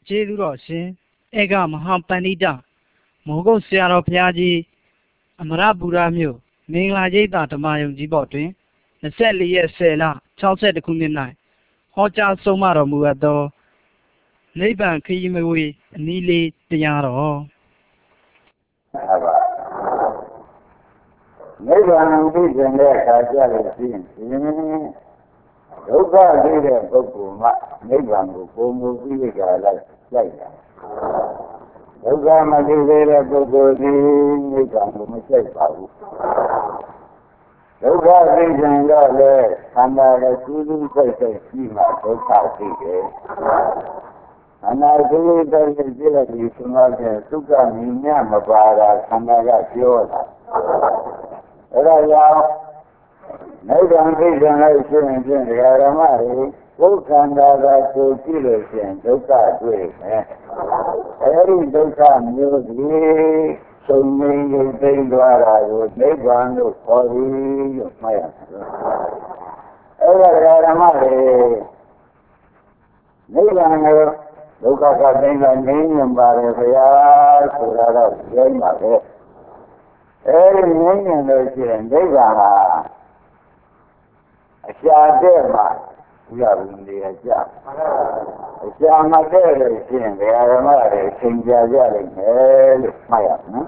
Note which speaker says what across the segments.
Speaker 1: ကျေးဇူးတော်ရှင်ဧကမဟာပန္နိတမောဂုတ်ဆရာတော်ဘုရားကြီးအမရပူရမြို့မင်္ဂလာရိပ်သာဓမ္မယုံကြီးဘော်တွင်24 ရက် 10 လ 62 ခုနှစ်၌ဟောကြားဆုံးမတော်မူအပ်သောနိဗ္ဗာန်ခရီးမဝေးအနည်းလေးတရားတော်
Speaker 2: နိဗ္ဗာန်သိကျင်တဲ့အခါကျလို့ရှိရင်ဒုက္ခသိတဲ့ပုဂ္ဂိုလ်မှနိဗ္ဗာန်ကိုပုံမူပြီးကြလိုက်တာဒုက္ခမသိသေးတဲ့ပုဂ္ဂိုလ်ဒီနိဗ္ဗာန်ကိုမစိတ်ပါဘူးဒုက္ခသိကျင်တော့လေခန္ဓာရဲ့ကုသစိတ်ရှိမှဒုက္ခသိတယ်ခန္ဓာကုသစိတ်ကြည့်လိုက်ဒီသမားရဲ့သုခမြင်ညမပါတာခန္ဓာကပြောတာအဲ့ဒါကြောင့်နိဗ္ဗာန်သိကျင်လိုက်ရှိရင်ဖြင့်ဓမ္မတွေဘုခန္ဓာကကိုကြည့်လို့ရှိရင်ဒုက္ခတွေ့မယ်အဲ့ဒီဒုက္ခမျိုးကြီးသုံးငင်းရုပ်သိမ်းသွားတာကိုနိဗ္ဗာန်လို့ခေါ်ပြီးလို့မှတ်ရမယ်အဲ့ဒါဓမ္မတွေနိဗ္ဗာန်ကိုဒုက္ခကသိမ်းတာငြိမ်းမြင်ပါတယ်ဗျာဆိုတာတော့ပြောမှာပဲအဲဒီငြိမ်းမြင်လို့ရှိရင်နိဗ္ဗာန်ဟာအရှာတဲ့မှာဘုရားဝင်နေရကြအရှာမတဲ့လို့ရှိရင်ဓမ္မတွေသင်ကြားကြလိမ့်မယ်လို့မှတ်ရနော်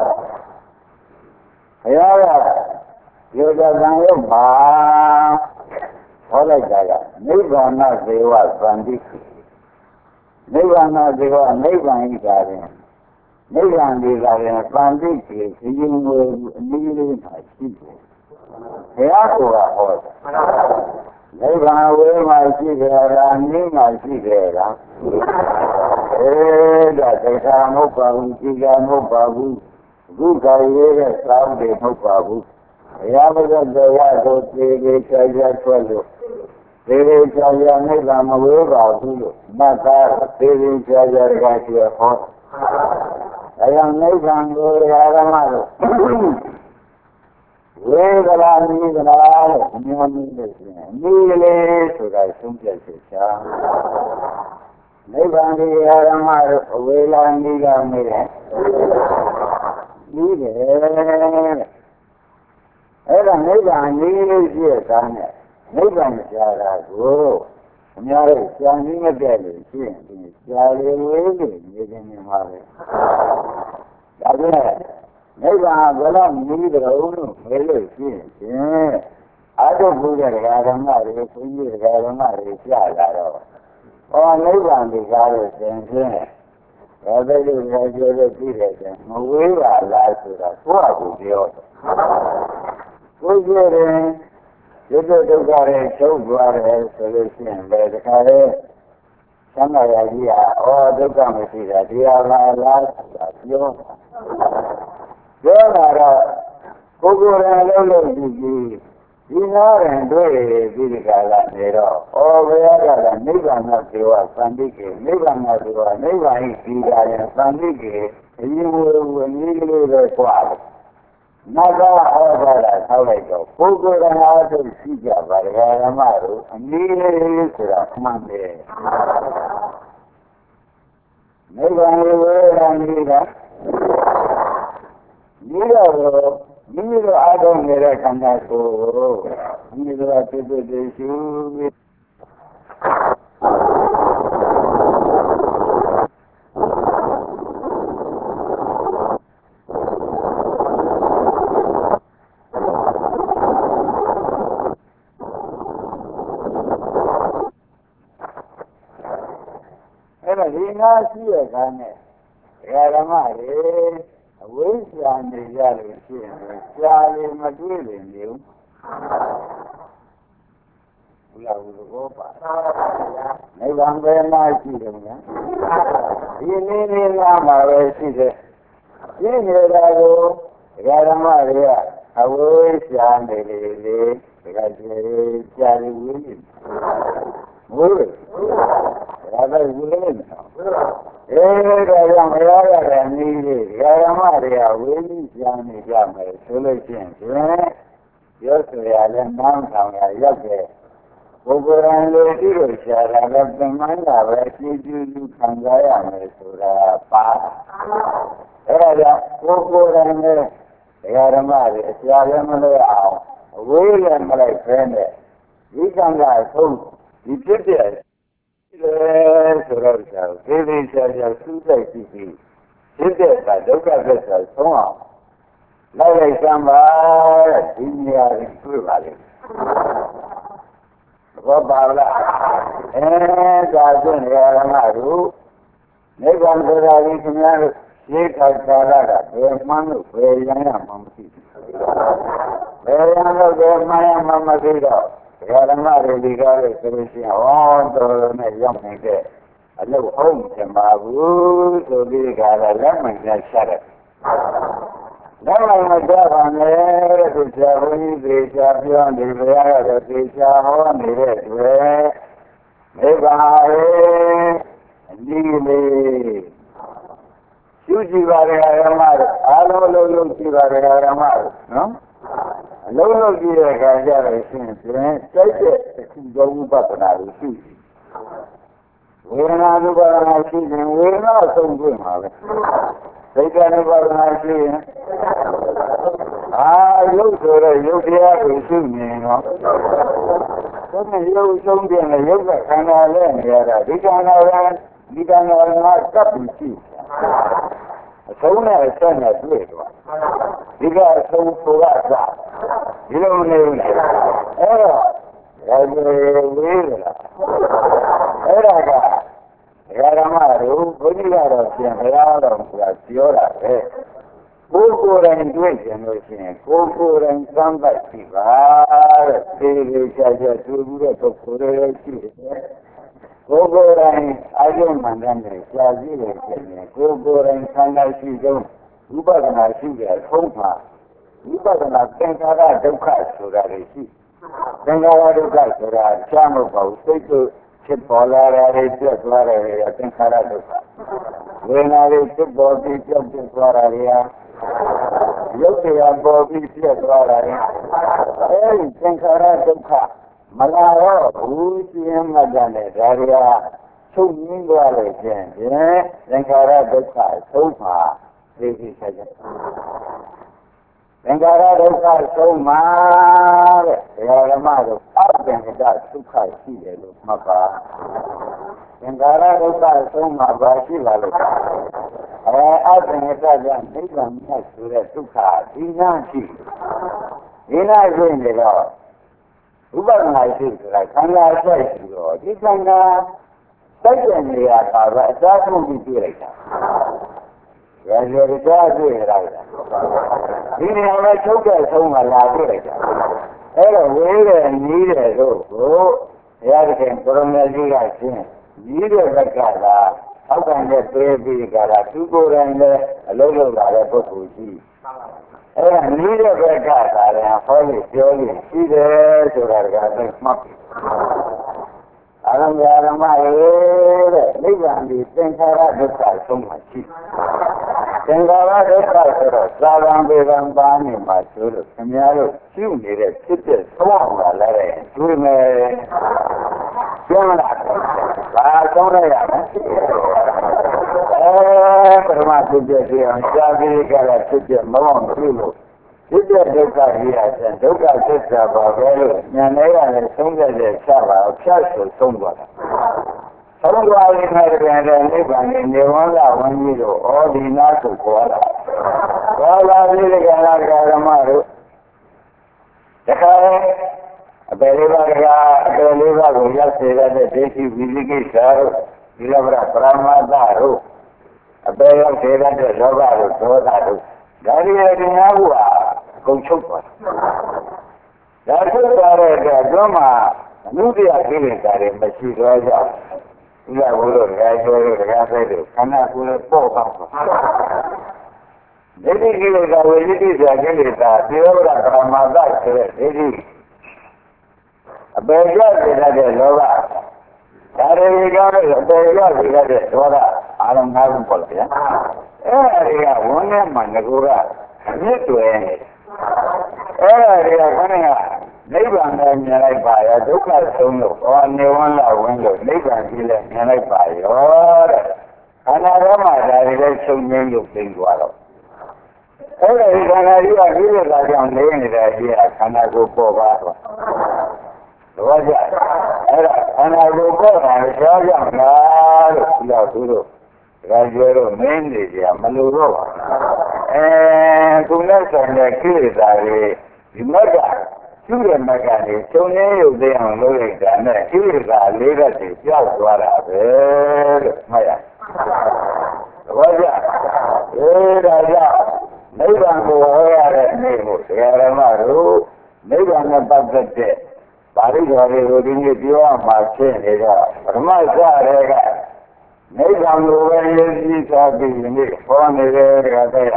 Speaker 2: ဘုရားကယောဂကံရုပ်မှာဟောလိုက်တာကနိဗ္ဗာန်ဇေဝသံတိနိဗ္ဗာန်ဇေဝနိဗ္ဗာန်ဤကားရင်နိဗ္ဗာန်ဒီကားရင်သံတိကိုစီရင်ကိုအနည်းလေးမှရှိတယ်ဘုရားကဟောတယ်နိဗ္ဗာန်ဝေးမှရှိကြတာနည်းမှရှိကြတာဒါတရားမဟုတ်ပါဘူးကြည်ကမဟုတ်ပါဘူးအခုခါရေးတဲ့စောင်းတွေမဟုတ်ပါဘူးဘုရားမဂ္ဂတရားကိုသေသေးချာချာထွက်လို့သေသေးချာချာနိဗ္ဗာန်မဝေးပါဘူးလို့မတ်သားသေသေးချာချာကြည့်ဟောဒါကြောင့်နိဗ္ဗာန်ကိုဓမ္မတို့ဝေဒရာနိဒရာလို့အမျိုးမျိုးလို့ရှိရင်အနည်းလေးဆိုတာဆုံးဖြတ်ချက်ချာနိဗ္ဗာန်ဒီဓမ္မတို့အဝေလာနိကမေးတယ်ပြီးတယ်အဲ့ဒါနိဗ္ဗာန်ကြီးရှိတဲ့ကားနဲ့နိဗ္ဗာန်ကြာတာကိုအများကြီးကြံပြီးမပြည့်လို့ရှိရင်ဒီကြာလေဝေးလို့နေနေမှာပဲဒါဖြင့်နိဗ္ဗာန်ဘယ်တော့မြည်တယ်လို့မေးလို့ရှိရင်အာထုပ်ဘူးတဲ့ဓမ္မတွေဘုန်းကြီးဓမ္မတွေကြားလာတော့နိဗ္ဗာန်ဒီကားလို့သင်ဖြင့်ဘာပဲလို့ပြောလို့ကြည့်တယ်ဆိုမဝေးပါလားဆိုတာကိုယ့်အကူပြောတယ်ကိုယ်ကျရင်ဒုက္ခဒုက္ခတွေချုပ်သွားတယ်ဆိုလို့ရှိရင်ပဲဒီခါလေးသံဃာကြီးကဒုက္ခမရှိတာတရားပါလားဆိုတာပြောတာတော့ကိုယ်ကိုယ်တိုင်လုံးလို့ကြည့်ဒီနာရင်တွေ့ပြီးဒီကလာနေတော့ဘုရားကလည်းနိဗ္ဗာန်ကဇေဝသံတိကေနိဗ္ဗာန်ကဇေဝနိဗ္ဗာန်ဤဒီကရင်သံတိကေအရင်ဝအနည်းကလေးပဲကြွားတယ်နတ်ကဟောတာဆောက်လိုက်တော့ပုဂ္ဂိုလ်ကအားထုတ်ရှိကြပါဒကာဓမ္မတို့အနည်းလေးဆိုတာမှန်တယ်နိဗ္ဗာန်ဝေဒနာနိဗ္ဗာန်ဒီတော့မိမိတို့အားထုတ်နေတဲ့ခန္ဓာကိုယ်မိမိတို့အဖြစ်ဖြစ်ရှုပြီးဒီငါရှိရခါနဲ့ဓမ္မတွေအဝိဇ္ဇာနေရလို့ရှိရင်ကြာလေမတွေ့လေမျိုးဘုရားဘုရားပါနိဗ္ဗာန်ပဲမရှိတယ်ဗျာဒီနည်းနည်းလာမှာပဲရှိတယ်ဒီနေတာကိုဓမ္မတွေကအဝိဇ္ဇာနေလေဒီကကြာလေဝိဇ္ဇာဘုရားဒါပဲဝိဇ္ဇာဒါကြောင့်ဘုရားရတဲ့နည်းလေးဓမ္မတွေကဝိဇ္ဇာနေကြမယ်ဆိုလို့ရှိရင်ရောစရာလည်းနားထောင်ရရောက်တယ် Bukuran itu cara bagaimana berjudi kanggaya mesura pas. Era bukuran itu era mari siapa malah William malah friend. Ini kanggaya tu itu dia. Surau jauh, ini saya sudah sih. Sudah pada kerja semua. Lalu sampai dunia itu balik. Bapak jadi orang baru, ni bangsa sebenarnya siapa cara bermanu berjaya mampu. Berjaya bermaya mampu dah. Orang baru digagal terusnya, orang tu yang mereka, ada orang cemaru, tu digagal mereka syarat. Dalam ajaran mereka berjaya berjaya berjaya berjaya mereka ni suci barang ramai, alu suci barang ramai, no? Lalu dia kerja di sini, saya jauh berkenal suci. Wena tu berkenal suci, wena sungguh malah. Saya ni berkenal suci. Yuk dia suci ni, no? Tapi yuk sungguh ni, yuk berkenal ni ada. Di kanal macam suci. Sebenarnya saya tu itu. Jika saya surat, belum ni. Ada era maru, berilah yang orang siapa. Ukuran dua jenisnya, ukuran sampai tibar, pilih saja dulu ukuran itu. Ukuran aja mana ni, jadi ni, ukuran sana sih, ubah nasi dia, semua, ubah nasi tengkara duka surah resi, tengkara duka surah, cuma bau itu sepolar itu suara dia, tengkara duka, wena itu bodi itu suara dia, yang bodi itu suara dia, tengkara duka. Malah ujian macamnya dari seminggu aja, negara besar semua ini saja. Negara besar semua, negara malu apa yang kita suka sih itu maka negara besar semua berarti lalu. Apa yang kita jangan tidak sudah suka dinasti, ini lah. Ubah nasi lah, kangar saya juga. Di sana saya ni apa, saya pun bicara. Ya jadi saya bicara. Ini orang juga semua lagi lagi. Ni tu, ya kan orang lagi sih. Ni berkata, apa yang terjadi kalau tu orang lalu ada posisi. Ni berkata, yang paling jauh ini sudah ada mak. Alam ni bandi tengkara besar semua sih. Tengkara besar terus, dalam beban bani masuk, semua siu ni kita semua malah cuma jangan semua ya. Termasuk jadi jadi kalau kita mau dulu. Kita dekat dia dan dekat kita bahagian yang lain sungguh siapa siapa sungguh. Sungguh ini ada ni bangin dewan itu oh di nasu kuala. Kuala ini kalau maru. Dekat beliau guna sejarah desi bilik syaru bila berapa baru. Beliau sejarah baru. Dari awal. Kau cuba. Dari cara drama, nubi akhirnya dari masih raja. Ia boleh raja itu, karena boleh potong. Jadi kita kalau ini kita, dia orang Ramadan jadi. Belajar kita ada loga. Dari belajar kita ada loga. Alam harum pula ya. Dia mana mana kurang. Ini tu. Dia mana? နိဗ္ဗာန်နဲ့မြင်လိုက်ပါရောဒုက္ခဆုံးလို့ဟောနေဝန်းလာဝင်လို့နိဗ္ဗာန်ကြီးလည်းမြင်လိုက်ပါရောတဲ့ခန္ဓာတော်မှာဒါတွေလည်းချုပ်ငြိမ်းလို့ပြင်သွားတော့အဲ့ဒါဒီခန္ဓာကြီးကဒီလိုသာကြောင့်နေနေတဲ့ကြီးကခန္ဓာကိုပေါ်ပါတော့ဘောကြအဲ့ဒါခန္ဓာကိုပေါ်တာလည်းကြောက်ကြောက်လားလို့ဒီတော့သူတို့ဒါကြွယ်တော့မင်းနေကြမလို့တော့ပါသူနဲ့ဆိုင်တဲ့ကိလေသာတွေဒီမက်ကကျူးတဲ့မက်ကနေချုပ်ငြိမ်းရုပ်သိအောင်လုပ်လိုက်တာနဲ့ကိလေသာလေးသက်တွေကြောက်သွားတာပဲလို့မှတ်ရဘောကြဒါကြောင့်နိဗ္ဗာန်ကိုဟောရတဲ့နေ့ကိုဆရာဓမ္မတို့နိဗ္ဗာန်နဲ့ပတ်သက်တဲ့ပါဠိတော်တွေကိုဒီနေ့ပြောရမှာဖြစ်နေတော့ပထမစရဲကနိဗ္ဗာန်ကိုပဲရည်ကြည်စွာပြီးဒီနေ့ဟောနေတယ်တခါတည်း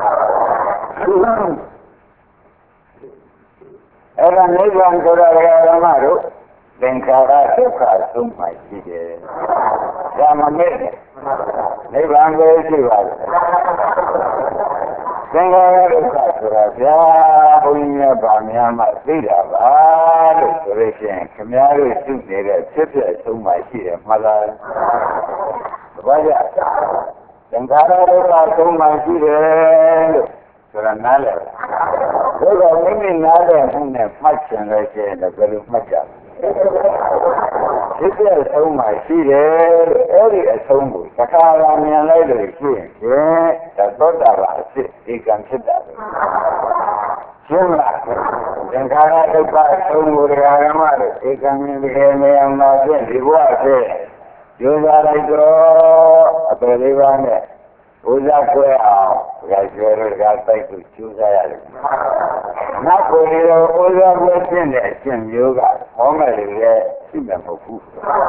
Speaker 2: အဲ့ဒါနိဗ္ဗာန်ဆိုတာဓမ္မတို့သင်္ခါရဒုက္ခဆုံးမှရှိတယ်။ဒါမှမဟုတ်နိဗ္ဗာန်ကိုရှိပါတယ်။သင်္ခါရဒုက္ခဆိုတာဗျာဘုန်းကြီးများဗာများမှသိတာပါလို့ဆိုလို့ရှိရင်ခင်ဗျားတို့ရှိနေတဲ့ဖြစ်ဖြစ်ဆုံးမှရှိတယ်မှတ်လား။ဘာကြောင့်သင်္ခါရဒုက္ခဆုံးမှရှိတယ်လို့ဆိုတာနားလည်ဘုရားမိမိနားလည်မှုနဲ့မှတ်ချင်လို့ရှိရင်လည်းဘယ်လိုမှတ်ကြလဲဖြစ်တဲ့အဆုံးမှရှိတယ်အဲ့ဒီအဆုံးကိုသက္ကာရမြင်လိုက်လို့ရှိရင်ဒါသောတာပန်အဖြစ်ဧကံဖြစ်တာပဲရှင်းလားသင်္ခါရဒုက္ခအဆုံးကိုတရားဓမ္မတို့ဧကံမြင်တဲ့နေရာမှာဖြင့်ဒီဘဝဖြစ်ကျိုးစားလိုက်တော့အပေလေးပါးနဲ့ဥဇာခွဲအောင်ဒါကျွဲတို့ကတိုက်ကိုကျိုးစားရတယ်နောက်ကိုယ်ရောဥဇာခွဲခြင်းတဲ့အရှင်မျိုးကဟောမယ်လေရှိမှာမဟုတ်ဘူး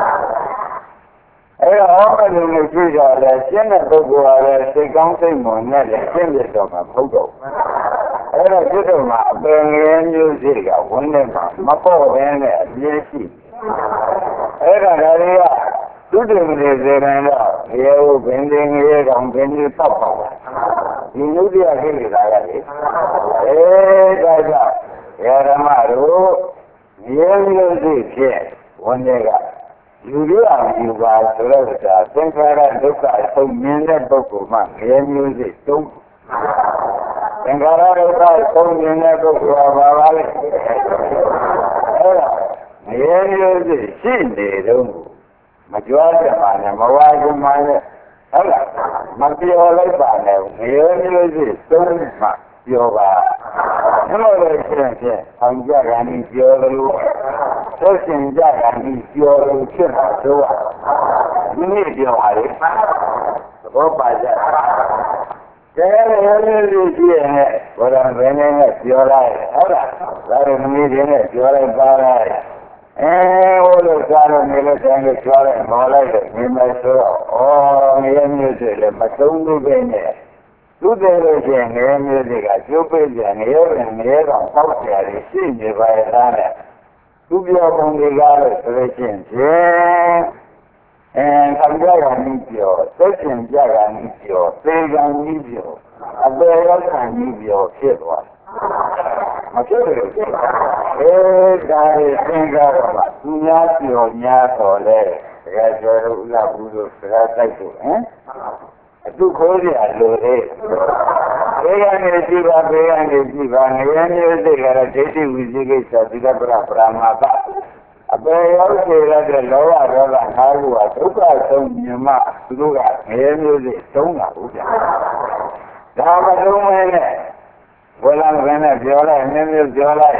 Speaker 2: အဲ့တော့ဟောမယ်လို့မရှိတော့လေရှင်းတဲ့ပုဂ္ဂိုလ်ကလည်းစိတ်ကောင်းစိတ်မွန်နဲ့လည်းရှင်းပြတော့မှာမဟုတ်တော့အဲ့တော့ဒီတော့မှာအပင်ငယ်မျိုးစိတ်ကဝန်းနေမှာမပေါ့ဘဲနဲ့အပြည့်ရှိအဲ့ဒါတွေကသူတည်နေစေတယ်တော့ရေဟုဘင်းတင်ရေကောင်ဘင်းကြီးတောက်ပါပါဒီနုတ္တိယခိလေသာကလေဒါကြောင့်ဓမ္မတို့ရေမျိုးစိတ်ဖြင့်ဝန်တွေကယူရအောင်ယူပါဆိုတော့ဒါသင်္ခါရဒုက္ခအဆုံးမြင်တဲ့ပုဂ္ဂိုလ်မှရေမျိုးစိတ်သုံးသင်္ခါရဒုက္ခအဆုံးမြင်တဲ့ပုဂ္ဂိုလ်ကဘာပါလဲအဲ့ဒါရေမျိုးစိတ်ရှိနေတော့မကြွားကြပါနဲ့မဝါကြပါနဲ့ဟုတ်လားမပြောလိုက်ပါနဲ့မျိုးမျိုးစီသုံးမှပြောပါဘယ်လိုလဲရှင်ဖြင့်အောင်ကြတာနည်းပြောလို့သိရှင်ကြတာနည်းပြောလို့ဖြစ်တာဆိုဒီနေ့ပြောပါလေဘောပါကြတယ်မျိုးမျိုးစီရှိရဲ့ဘောရံဘယ်နဲ့ပြောလိုက်ဟုတ်လားဒါရမီးတွေနဲ့ပြောလိုက်ပါလိုက်ဟိုလိုစားလို့နေလို့တိုင်းလို့ပြောလိုက်မော်လိုက်လို့နေမယ်ဆိုတော့ငရဲမျိုးတွေလည်းမသုံးလို့ပဲနဲ့သူတည်လို့ရှိရင်ငရဲမျိုးတွေကကျုပ်ပိတ်ကြငရဲပင်ငရဲကောင်ပေါက်ကြတယ်ရှိနေပါရဲ့သားနဲ့သူပြောပုံတွေကားလို့ဆိုလို့ရှိရင်ဖြင့်ခံကြတာနည်းပြောသိရှင်ကြတာနည်းပြောသေကံနည်းပြောအပေရောက်ခံနည်းပြောဖြစ်သွားမဖြစ်ဘူးဒါတွေသင်္ကာတော့မှသူများပြောများတော်လဲတကယ်ကျော်လို့ဥလာဘူးလို့စကားတိုက်ဖို့အတုခိုးရလိုသေးဘေးကနေကြည့်ပါဘေးကနေကြည့်ပါငရဲမျိုးစိတ်ကတော့ဒိဋ္ဌိဝိသိကိစ္စသီလပရပရမတ္တအပေရောက်စေရတဲ့လောဘဒေါသငါးခုဟာဒုက္ခဆုံးမြင်မှသူတို့ကငရဲမျိုးစိတ်သုံးတာဟုတ်ကြဒါမသုံးမဲနဲ့ဘုရားကလည်းပြောလိုက်နည်းမျိုးပြောလိုက်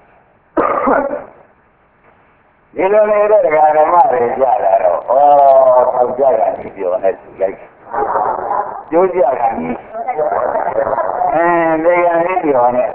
Speaker 2: ဒီလိုနေတဲ့ဓမ္မတွေကြတာတော့ထောက်ကြတာဒီပြောနေသူလိုက်ကျိုးကြတာဒီလေယာဉ်လေးပြောနေ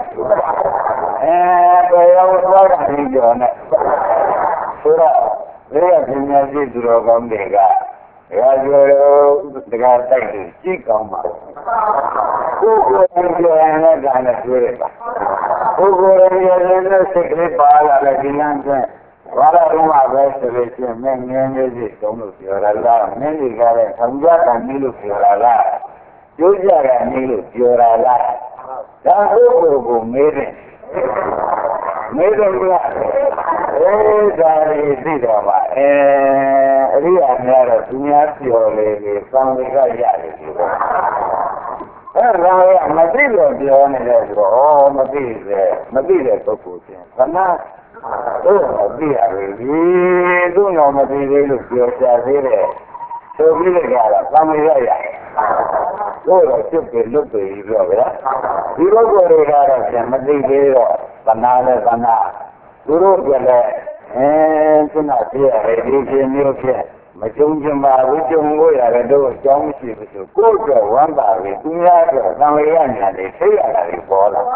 Speaker 2: ဘယ်ရောက်သွားတာဒီပြောနေဆိုတော့လေယာဉ်ပညာရှိသူတော်ကောင်းတွေကရာဇဝတကားတိုက်ပြီးကြည့်ကောင်းပါကိုယ်ကိုယ်ပြောရင်လည်းဒါနဲ့ပြောရပါကိုယ်ကိုယ်ရဲ့စိတ်ကလေးပါလာတဲ့ဒီလမ်းကျဘာလာတော့မှပဲဆိုလို့ရှိရင်မင်းငင်းမျိုးစီတုံးလို့ပြောရလားမင်းကြီးကလည်းခံကြတာနည်းလို့ပြောရလားကျိုးကြတာနည်းလို့ပြောရလားဒါကိုယ်ကိုမေးတယ်没这个，家里知道吧？你也没了，今年交的房子个压力多。然后呀，没这个交那个说，哦，没这个不够钱，反正没这个，你都要没这个就交下去了，就这个了，房子个压力。我就给路对一个呗，一个过来了，什么这个办哪了办哪，如果过来，就那些这些没有钱，没中间吧，我中国也都讲不起不是，过个完吧的，中间个当为2年的，谁也来的包了，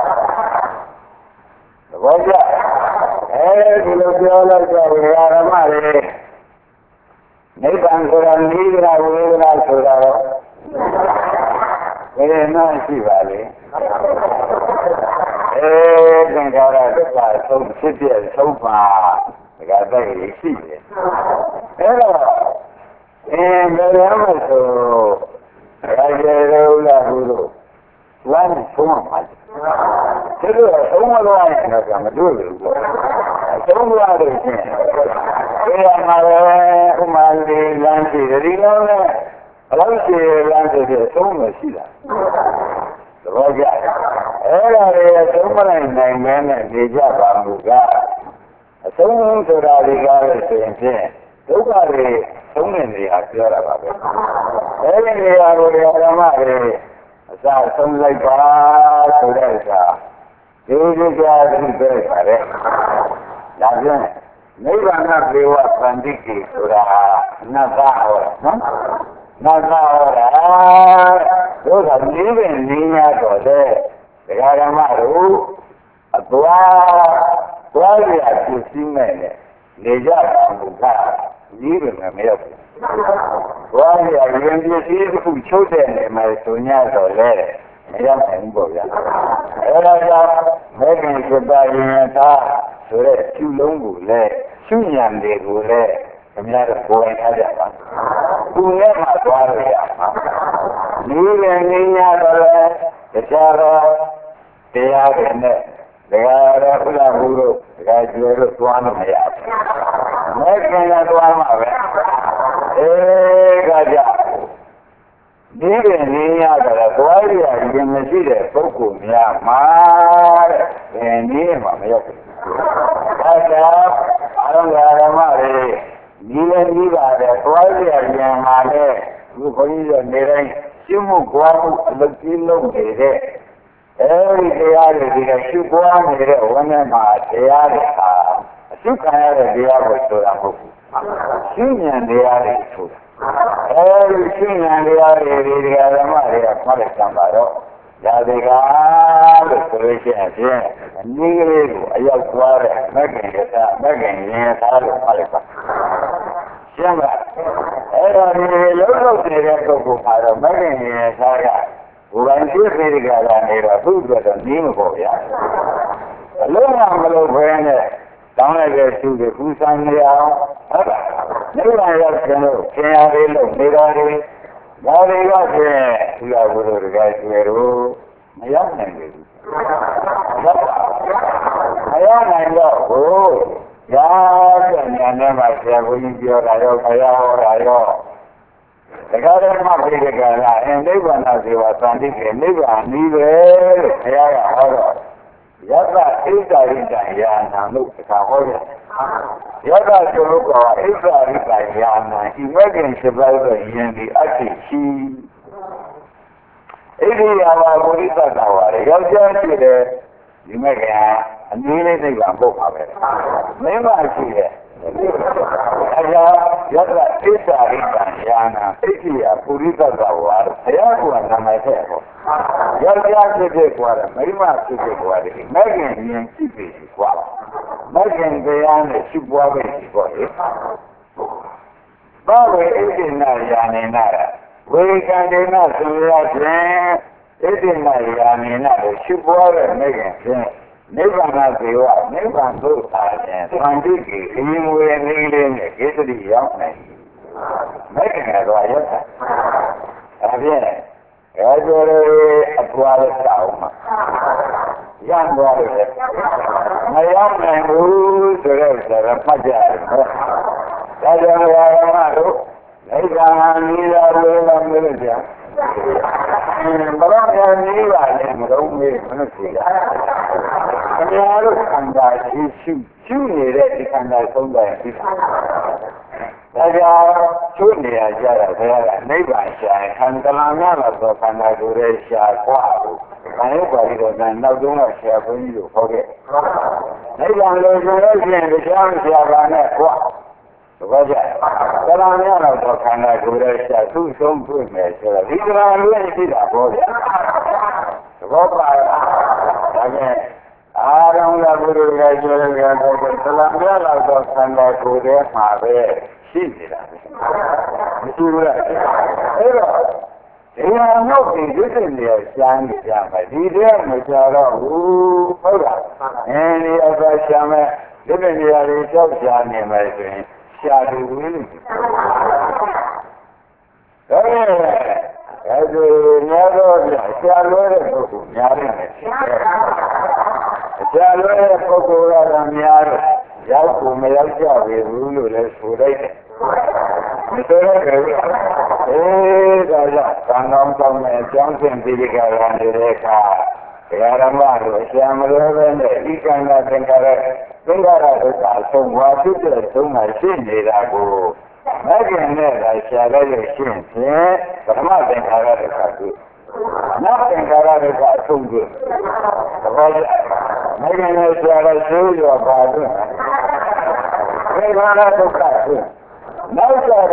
Speaker 2: 我讲，这个标了叫为啥嘛的？没办过来，你给他我给他说了。那是吧嘞？正常的这个收吃点收吧，这个在一起的。没两个时而且都在乎都，晚上出门嘛。这个周末的话，那怎么就是周末的钱，这样嘛的，我们的蓝旗的地方呢？老些蓝色的周末是的，怎么讲？周末呢，那边呢，比较忙碌的，周末做到这个时间，都把这周末的也交了吧？这个呀，我这干嘛的？啥从来把出来啥？这家是这啥的？那边没办法给我传递给出来，那咋好了？那好了，有他那边人家说的，这个干嘛都，多的呀，就新买的，那家不看，那边没有。多的呀，人家是不求的，买中年说的，没有很多呀。那边是把人家说的九龙古来，去年的古来。什么样的国外他讲吧，公园嘛多了呀啊，你们人家说的，这家伙这样的，这个不然不如这个就是多那么样，没看见多嘛呗，大家，你们人家说的多的你们记得不公平嘛的，你嘛没有，大家俺嘛的。你把的多点人嘛的，如果你说那个心目光不进入的，这样的这个习惯的，我们嘛这样的啊，就看样的这样的说然后，去年这样的出的，去年这样的这个嘛的，我来想法了。要这个所谓现在，你这个要过来，没跟人他就怕的吧？行吧？你有时候这个都不怕的，没跟人他个，不管几岁的个那个都觉得你们不一样。老两个老婆呢，当然个就给互相的呀，那个要听了，听下来了，没道理。那这个是要不是这个学路没有那个，没有那个哦，呀，这年的嘛，学不一教来哟，哎呀，来哟，这个人嘛，这个啦，那个那是我当地的，那个你的，哎呀，好了。要不一家呀，那都是看好的。要不就如果一家呀，那一百跟10个人的1起，一个呀，我的啥子话的，要讲起的，你们看，你的那个不好的，没关系的。哎呀，要不一家呀，那一个呀，不的啥子话的，谁要管他们太好。要讲这些话的，没嘛这些话的，每个人基本是话，每个人这样的去过为是过的，把为一定那样的那的，为干的那是要钱，一定那样的那的去过的每个人，没办法对话，没办法做啥的，传递给因为那个人给这里养的，每个人都要看，啊别。要觉得不好的少嘛， Young boy. My young man who surrounds the Paja. That's why I need a little military. But I need a little military. And I shoot you and I come back. That's how soon I got a neighbor and the Lana of Canada. Anybody that knows not share for you, forget. They don't lose the chance of an aqua. Roger, the Lana of Canada, two some good measures. These are really that boy. Again, I don't have to do that. The Lana of Canada, my bed. She's it. I'm not in there, young Jama. He there, Machado, and the other Shama, living here is of Johnny, my friend. Shadu Willie. As a narrow, Shadu, Shadu, Coco, and Yara, Yaku, Melcha, Rulu, let's put it. Johnson Pidica and Direka, Yaramaro, Shamro, he cannot think of it. So what is it? So my sin did I go? Again, I shall let you sin, but I'm not think of it. Nothing got it got so good. Maybe I shall show you about it. They run out of that. No,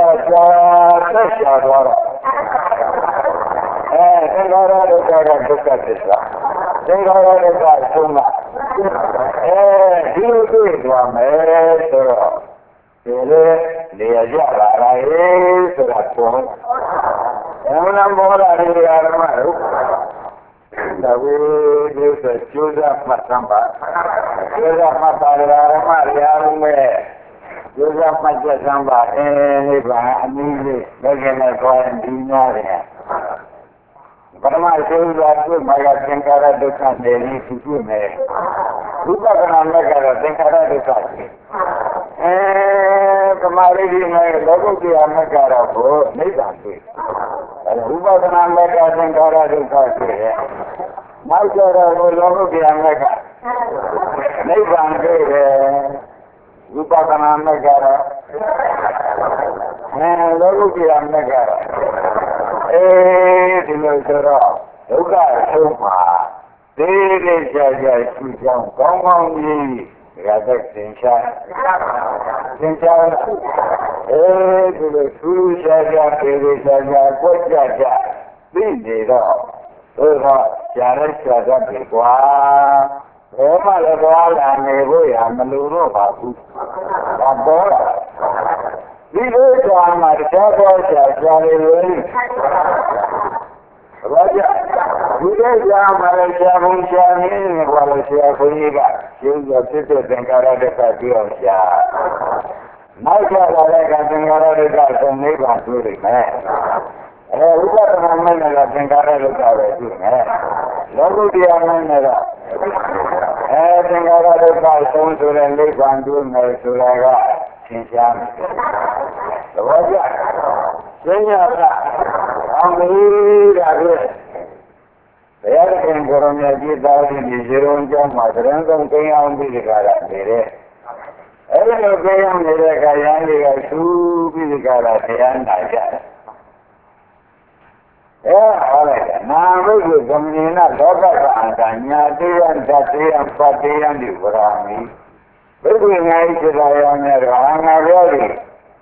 Speaker 2: You're not much as somebody, anybody, making a point in there. But my soul that good, my think I do not daily to do me. Who can make a think I do not? And my lady may logo be a maker of both, they don't do it. Who can make a think I do not? My logo be a maker. They don't do it. Upakana Megara and Logia Megara. Dilosera, Luga Suma, Dele Jaja, Sujan, Gomon, Radek Sinsha, Sinsha, Dulu Jaja, Dele Jaja, Kojaja, Bindira, Jara Jaja, Bigua. Roma le vola ne voi a Maluro Baku. La bola. Vivo già marciato già le lui. Raja, vivo già marciato un giorno quando si affida. Io tutte tenkara de patio già. Ma già la lega tenkara de patio ne va su di me. Upa tamame la tenkara de patio ne. Logo di amene Tengara de Pason to the lake and do Suraga, Sinshan. The Raja, Senora, Amir, the other thing from the Gita in the Jeron, Madran, and Kayan Bidikara. Every Kayan Bidikayandi, two Bidikara, and I all right. Now we will come in a lot of Antanya and Tati and Pati and Ibrahim. Very nice that I am a Rana.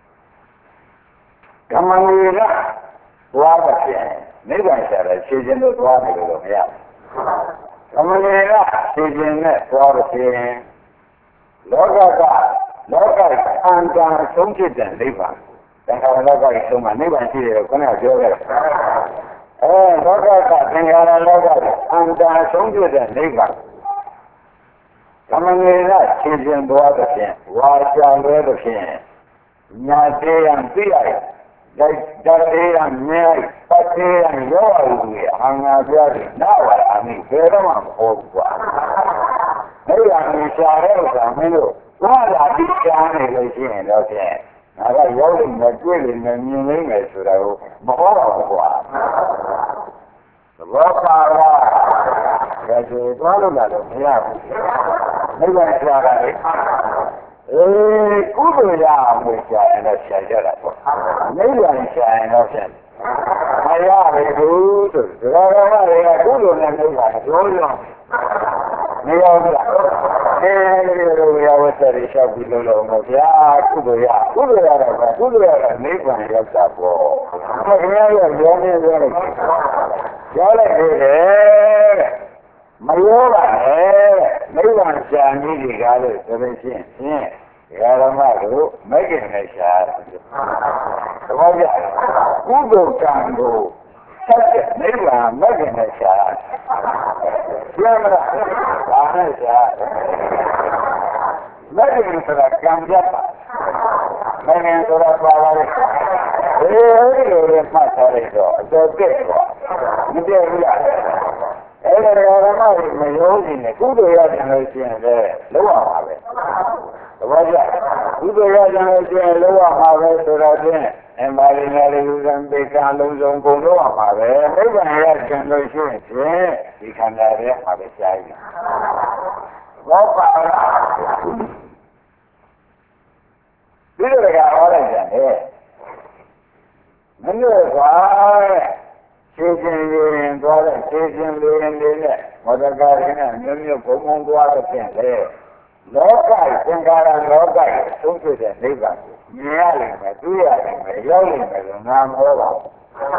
Speaker 2: Come on, we are. What a shame. Maybe I said a season of water. Come on, we are. Season for a shame. Loga, and some children live on. Then I have so many, and see you can have your. Loga, and some children live on. Come on, we are. Children do other things. Watch and other things. Nate and Pi. That and Mary, Patti and Yoa, hung out there. Now I mean, very much. ဘယ်လိုရှားတဲ့ဥစ္စာမင်းတို့ဘာလာပြီးရှားနေလို့ရှိရင်တော့ဖြင့်ငါကရောက်နေမယ်တွေ့နေမယ်မြင်နေမယ်ဆိုတာကိုမဟောတော့ဘူးကွာသဘောပါလားဒါဆိုသွားလို့လာတော့မရဘူးနိဗ္ဗာန်ရှားတာလေကုသိုလ်ရအောင်လို့ရှားရင်တော့ရှားကြတာပေါ့နိဗ္ဗာန်ရှားရင်တော့ဖြင့်မရဘူးဆိုဒါကလည်းကုသိုလ်နဲ့နိဗ္ဗာန်ပြောလို့မရဘူးလားအဲဒီလိုရဝတ္တရိလျှောက်ပြီးလို့မဗျာကုသိုလ်ရတော့ကုသိုလ်ရတော့နိဗ္ဗာန်ရောက်တာပေါ့ခင်ဗျားရောပြောနေပြောလိုက်သေးတယ်မရောပါနဲ့နိဗ္ဗာန်ရှားနည်းတွေကလို့ဆိုလို့ရှိရင်ဓမ္မတို့မဂ္ဂင်နဲ့ရှားတာသဘောကျကုသိုလ်ကံကိုဆက်တဲ့နိဗ္ဗာန်မဂ္ဂင်နဲ့ရှားပြောမလားဒါနဲ့ရှားမဂ္ဂင်ဆိုတာကံပြတ်ပါမဂ္ဂင်ဆိုတာပါပါလေဒီလိုလေးမှတ်ထားလိုက်တော့အတော်ပြည့်သွားမပြည့်ဘူးလားအဲ့ဒါဓမ္မတွေမယုံကြည်နဲ့ကုသိုလ်ရတယ်လို့ရှိရင်လည်းလုံးဝပါပဲသဘောကျကုသိုလ်ရတယ်လို့ရှိရင်လုံးဝပါပဲဆိုတော့ဖြင့်အင်ပါရီနယ်လူကံပေကံလုံးစုံကုန်လုံးပါပဲနိဗ္ဗာန်ရကျင်လို့ရှိရင်ဖြင့်ဒီခန္ဓာရဲ့မှာပဲရှားရင်ဘောပါလားဒီလိုကဟောလိုက်ကြတယ်မလို့ပါခြေချင်းရင်သွားတဲ့ခြေချင်းလေးနဲ့မောဒကာရင်းနဲ့မျိုးမျိုးဘုံဘုံသွားတဲ့ဖြင့်လေလောကသင်္ခါရလောကရဲ့သုံးဖြစ်တဲ့နိဗ္ဗာန်ကိုမြင်ရလိမ့်မယ်တွေ့ရလိမ့်မယ်ရောက်လိမ့်မယ်လို့ငါမဟောပါဘူး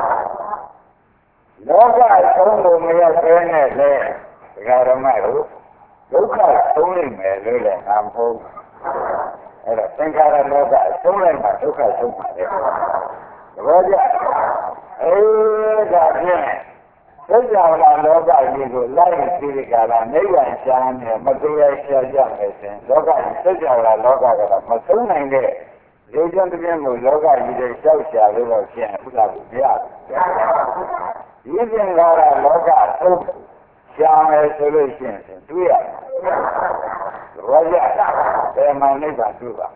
Speaker 2: လောကသုံးလို့မရသေးနဲ့လေဒကာရမတို့ဒုက္ခသုံးလိမ့်မယ်လို့လည်းငါမဟုတ်ဘူးအဲ့တော့သင်္ခါရလောကသုံးလိုက်မှဒုက္ခသုံးပါလေသဘောကျဒါဖြင့်သိက္ခာလာလောကကြီးကိုလိုက်ပြီးဒီကလာနိဗ္ဗာန်ရှားနေမတွေ့ရရှားကြမယ်ဆိုရင်လောကကြီးသိက္ခာလာလောကကတော့မဆုံးနိုင်တဲ့ဒီကျန်တဲ့မျိုးလောကကြီးတွေရှောက်ရှားလို့တော့ဖြင့်ဥစ္စာကိုမရဘူးဒီသင်္ခါရလောကဆုံးရှားမယ်ဆိုလို့ရှိရင်တွေ့ရဘောကြတယ်မနိဗ္ဗာန်တွေ့ပါ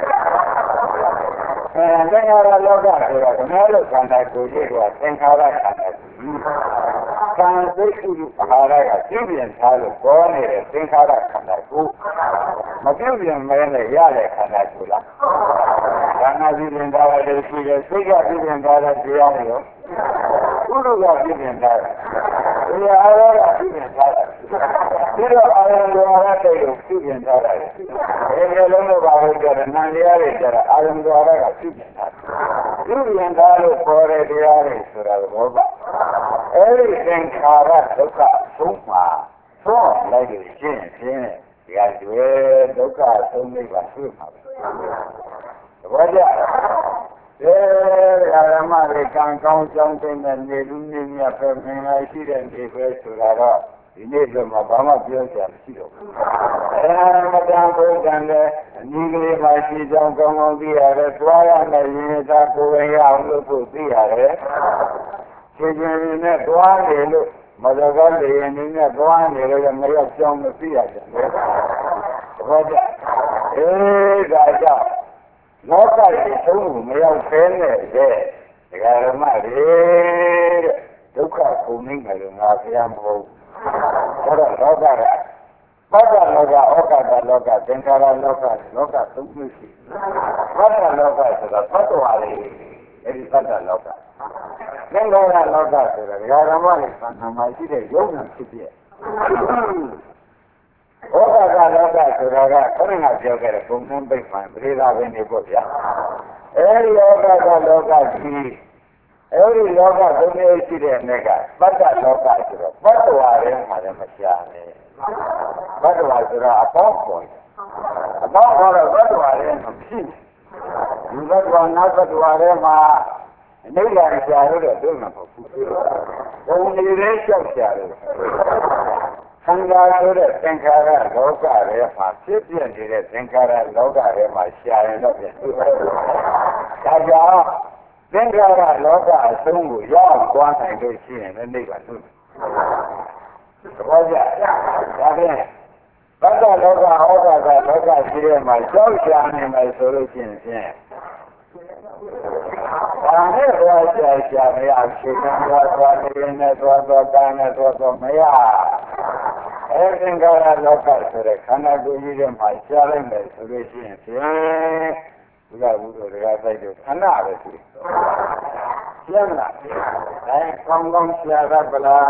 Speaker 2: သင်္ခါရလောကဆိုတာခဏလို့ခန္ဓာကိုယ်ကြီးကသင်္ခါရခန္ဓာကံစိတ်ကုအာဟာရကပြုပြင်ထားလို့ပေါ်နေတဲ့သင်္ခါရခန္ဓာကိုမပြုပြင်မဲနဲ့ရတဲ့ခန္ဓာကိုလားခန္ဓာပြုပြင်ထားတဲ့ရှိတယ်စိတ်ကပြုပြင်ထားတဲ့တရားတွေရောကုသိုလ်ကပြုပြင်ထားတယ်ဒီအာဟာရပြုပြင်ထားတယ်ဒီတော့အာရုံတော်ရတဲ့ကိုပြုပြင်ထားတယ်ဒီလိုလုံးလို့ပါလို့ကြတယ်နာမ်တရားတွေကြတာအာရုံတော်ရကပြုပြင်ထားတယ်ပြုပြင်ထားလို့ပေါ်တဲ့တရားတွေဆိုတာဘောပါအဲ့ဒီသင်္ခါရဒုက္ခဆုံးမှာဆုံးလိုက်လို့ရှင်းရှင်းဒီအကျွဲဒုက္ခဆုံးနိဗ္ဗာန်တွေ့မှာပဲသဘောကျဓမ္မတွေကံကောင်းကြောင်းတဲ့နေလူနေမြတ်ပဲမင်္ဂလာရှိတဲ့နေပဲဆိုတာတော့ဒီနေ့တော့ဘာမှပြောစရာမရှိတော့ဘူးမတန်ဘုရားနဲ့အနည်းကလေးမှရှိကြောင်းကောင်းကောင်းသိရတယ်တွားရမယ်ရင်းသားကိုယ်ဝင်ရအောင်လို့သိရတယ်ရှင်ရှင်နဲ့တွားနေလို့မဇ္ဇကလေးရင်းနဲ့တွားနေလို့မရောက်ကြောင်းမသိရတယ်ဟောကြဒါကြောင့်လောကကြီးသုံးခုမရောက်သေးနဲ့တဲ့ဒကာရမတွေတဲ့ဒုက္ခကိုမိမယ်လို့ငါဖျားမဟုတ်ဘူးဒါတော့လောကကပတ္တလောကဩကာသလောကသင်္ခါရလောကလောကသုံးခုရှိပတ္တလောကဆိုတာသတ္တဝါတွေအဲဒီပတ္တလောကသင်္ခါရလောကဆိုတာဒကာရမတွေသံဃာမှာရှိတဲ့ယုံနာဖြစ်ဖြစ်ဩကာသလောကဆိုတာကခဏကပြောခဲ့တဲ့ပုံစံပိတ်မှန်ပရိသာပင်တွေပေါ့ဗျာအဲဒီဩကာသလောကကြီးအဲဒီလောကသုံးမျိုးရှိတဲ့အနေကပတ္တလောကဆိုတော့ပတ္တဝါတွေမှာလည်းမရှားနဲ့ပတ္တဝါဆိုတာအပေါင်းပေါ်တယ်အပေါင်းပေါ်တော့ပတ္တဝါတွေမဖြစ်ဘူးဒီပတ္တဝါနောက်ပတ္တဝါတွေမှာအနိစ္စရှားလို့တော့သူ့မှာမဟုတ်ဘူးဘုံနေလေးလျှောက်ရှားလို့သံဃာဆိုတဲ့သင်္ခါရလောကထဲမှာဖြစ်ပြနေတဲ့သင်္ခါရလောကထဲမှာရှာရင်တော့ပြန်တွေ့တယ်။ဒါကြောင့်သင်္ခါရလောကအဆုံးကိုရောက်သွားနိုင်လို့ရှိရင်လည်းနိဗ္ဗာန်တွေ့တယ်။သဘောကျ။ဒါဖြင့်ပတ္တလောကဩဃကလောကရှိတဲ့မှာကြောက်ကြနေမယ်ဆိုလို့ရှိရင်ဘာနဲ့သွားရှာမရရှိခံသွားနေနဲ့သွားတာနဲ့သွားမရအဲ့ဒီကရလောကဆိုတဲ့ခန္ဓာကိုယ်ကြီးထဲမှာရှားလိုက်မယ်ဆိုလို့ရှိရင်ဖြင့်ဘုရားဘုရားတရားတိုက်တော့ခဏပဲရှိရှင်းလားအဲကောင်းကောင်းရှားရပလား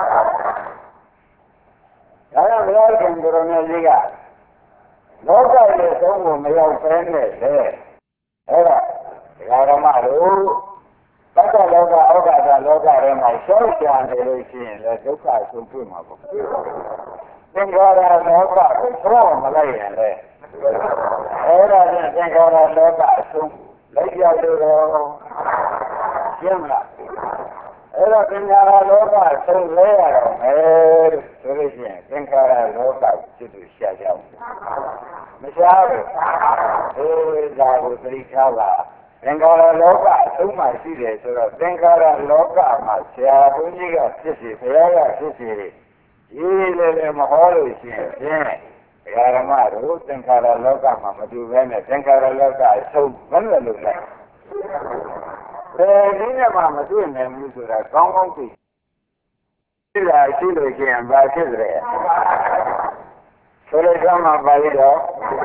Speaker 2: ဒါကြောင့်ဘုရားရှင်ကိုယ်တော်မြတ်ကြီးကလောကရဲ့သုံးကိုမရောက်ဘဲနဲ့လေအဲ့ဒါဒကာဓမ္မတို့တတ္တလောကဩဃကလောကထဲမှာရှောက်ကြနေလို့ရှိရင်လည်းဒုက္ခဆုံးတွေ့မှာပေါ့သင်္ခါရလောကကိုသောမလိုက်ရင်လေအဲ့ဒါနဲ့သင်္ခါရလောကအဆုံးလိုက်ရလို့တော့ရှင်းမလားအဲ့တော့သင်္ခါရလောကဆုံးလဲရတော့မယ်ဆိုလို့ရှိရင်သင်္ခါရလောကကိုจิตကိုရှားကြအောင်မရှားဘူးအေးဒါကိုသတိထားပါသင်္ခါရလောကအဆုံးမှရှိတယ်ဆိုတော့သင်္ခါရလောကမှာဆရာဘုန်းကြီးကဖြစ်စီဘုရားကဖြစ်စီရေးလည်းမဟောလို့ရှိရင်ဖြင့်ဓမ္မတို့သင်္ခါရလောကမှာမတူဘဲနဲ့သင်္ခါရလောကအဆုံးမလို့လို့လဲဘယ်နည်းနဲ့မှမတွေ့နိုင်ဘူးဆိုတာကောင်းကောင်းသိသိလာရှိလို့ရှိရင်ဘာဖြစ်ကြလဲဆိုလိုချင်မှာပါလိတော့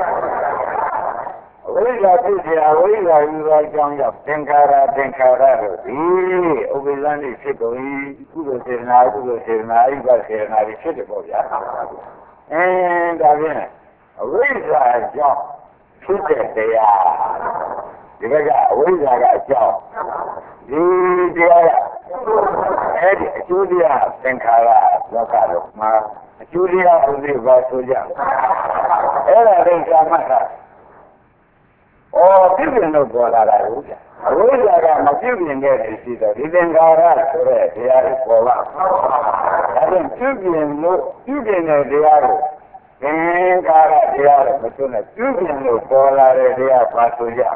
Speaker 2: ဝိဇ္ဇာဖြစ်เสียဝိဇ္ဇာယူသောအကြောင်းကြောင့်သင်္ခါရတို့ဒီဥပ္ပဇ္ဇန်တွေဖြစ်ကုန်၏ကုသိုလ်စေတနာအဘိဓစေတနာတွေဖြစ်တယ်ပေါ့ဗျာဒါဖြင့်အဝိဇ္ဇာကြောင့်ဖြစ်တဲ့တရားဒီဘက်ကအဝိဇ္ဇာကအကြောင်းဒီတရားကအဲ့ဒီအကျိုးတရားသင်္ခါရလောကလုံးမှာအကျိုးတရားဘုရားဘာဆိုကြအဲ့ဒါလည်းသာမတ်တာပြုပြင်လို့ပေါ်လာတာဟုတ်ကြအဝိဇ္ဇာကမပြုပြင်တဲ့ရှိတော့ဒီသင်္ခါရဆိုတဲ့တရားကိုပေါ်လာဒါကြောင့်ပြုပြင်တဲ့တရားကိုသင်္ခါရတရားကိုမစွန့်နဲ့ပြုပြင်လို့ပေါ်လာတဲ့တရားပါဆိုကြ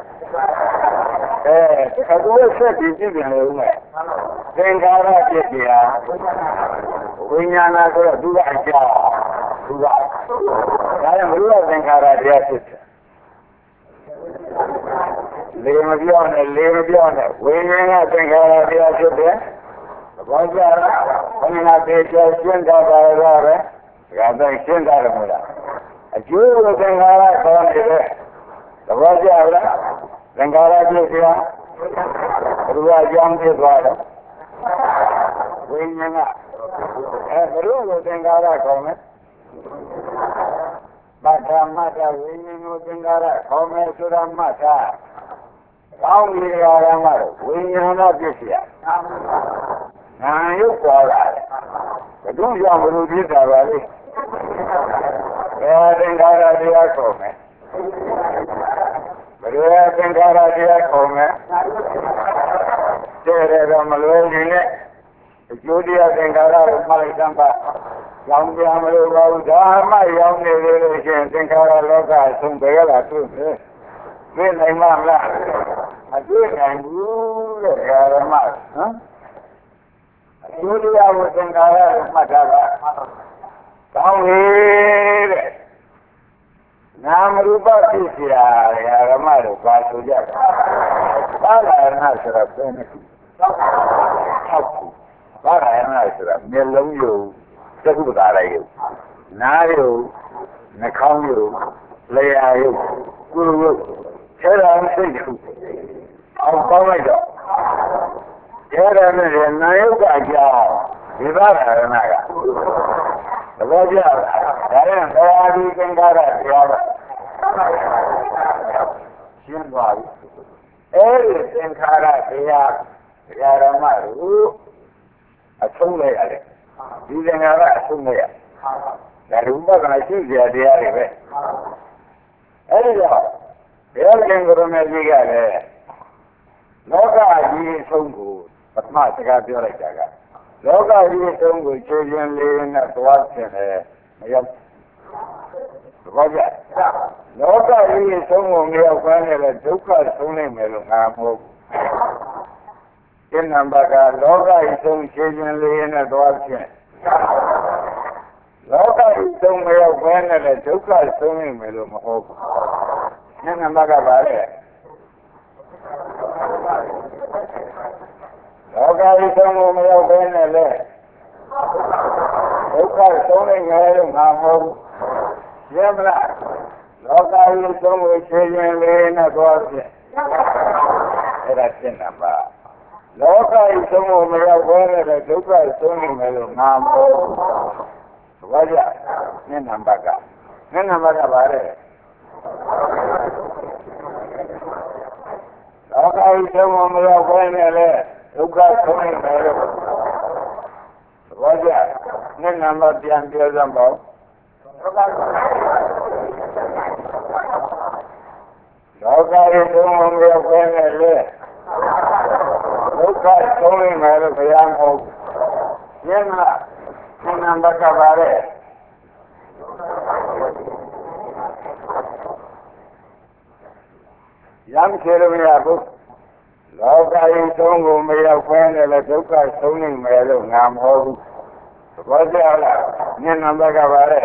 Speaker 2: အခုဆက်ပြီးပြုပြင်လို့ဦးမယ်သင်္ခါရပြည့်တရားဝိညာဏဆိုတော့သူကအကြောင်းသူကဒါကြောင့်ဘုရားသင်္ခါရတရားဖြစ်တယ်လေမပြောနဲ့ဝိညာဉ်ကသင်္ခါရတရားဖြစ်တယ်ဘာကြလားဘယ်နာသေးချရှင်းတာပါရောပဲဒါတော့ရှင်းတာလည်းမဟုတ်လားအကျိုးကိုသင်္ခါရခေါ်နေတယ်သဘောကျလားသင်္ခါရဖြစ်เสียဘုရားကြောင့်ဖြစ်သွားတော့ဝိညာဉ်ကဘုရားကိုသင်္ခါရခေါ်မယ်မတ္တဝိညာဉ်ကိုသင်္ခါရခေါ်မယ်ဆိုတာမှတ်တာကောင်းပြီဓမ္မတို့ဝိညာဏပစ္စယနာယုတ်ပေါ်လာတယ်ဘယ်သူကြောင့်ဘယ်လိုဖြစ်တာပါလဲသင်္ခါရတရားခေါ်မယ်ဘယ်လိုသင်္ခါရတရားခေါ်မယ်တဲ့တော့မလွယ်နေနဲ့အကျိုးတရားသင်္ခါရကိုမှတ်လိုက်သမ်းပါရောင်းပြမလို့ပါဘူးဒါမှရောင်းနေလို့ရှိရင်သင်္ခါရလောကအဆုံးပဲလားသူသိနိုင်မလားမတွေ့နိုင်ဘူးတဲ့ဓမ္မနော်အကျိုးတရားကိုသင်္ခါရကိုမှတ်တာကကောင်းပြီတဲ့နာမရူပဖြစ်เสียဓမ္မတို့ပါဆိုကြတာဘာလာနာဆိုတော့ဘယ်နဲ့ဟုတ်ဘာလာနာဆိုတော့မျက်လုံးယုံသက္ကုတာရယုံနားယုံနှာခေါင်းယုံလျှာယုံကိုယ်ယုံဆရာစိတ်ခုအောင်ပေါင်းလိုက်တော့ဆရာနဲ့နာယုတ်ကအကြောင်းဒီပါရဏကသဘောကျလားဒါရင်ဘဝဒီသင်္ခါရတရားပါရှင်းသွားပြီအဲဒီသင်္ခါရတရားဓမ္မတို့အဆုံးလိုက်ရတယ်ဒီသင်္ခါရအဆုံးလိုက်ရဒါရူပကရှိစရာတရားတွေပဲအဲဒီတော့ဘုရားရှင်ကိုယ်တော်မြတ်ကြီးကလည်းလောကကြီးအဆုံးကိုပထမစကားပြောလိုက်တာကလောကကြီးအဆုံးကိုခြေချင်းလေးနဲ့သွားခြင်းလည်းမရောက်ဘာကြလောကကြီးအဆုံးကိုမရောက်ဘဲနဲ့ဒုက္ခဆုံးနိုင်မယ်လို့ငါမဟုတ်ဒီနံပါတ်ကလောကကြီးဆုံးခြေချင်းလေးနဲ့သွားခြင်းလောကကြီးသုံးမရောက်ဘဲနဲ့လည်းဒုက္ခဆုံးနေမယ်လို့မဟုတ်ဘူး။နှစ်နံပါတ်ကပါလေလောကကြီးသုံးမရောက်ဘဲနဲ့လည်းဒုက္ခဆုံးနေမယ်လို့ငါမဟုတ်ဘူး။ရမလားလောကကြီးသုံးကိုခြေရင်လေးနဲ့သွားပြအဲ့ဒါရှင်းတာပါလောကကြီးသုံးကိုမရောက်ဘဲနဲ့ဒုက္ခဆုံးနေမယ်လို့ငါမဟုတ်ဘူး။ဘာကြမျက်နှာဘက်ကပါလေလောကကြီးသုံးကိုမရောက်ဘဲနဲ့လည်းဒုက္ခဆုံးနေမယ်လို့ဘာကြမျက်နှာဘက်ပြန်ပြောစမ်းပါလောကကြီးသုံးကိုမရောက်ဘဲနဲ့လည်းဒုက္ခဆုံးနေမယ်လို့ဘုရားမဟုတ်ဘူးမျက်နှာဘက်ကပါလေရမ်းချေလို့မရဘူးလောကကြီးသုံးကိုမရောက်ဘဲနဲ့လည်းဒုက္ခဆုံးနေမယ်လို့ငါမဟုတ်ဘူးဘောကြလားမျက်နှာဘက်ကပါလေ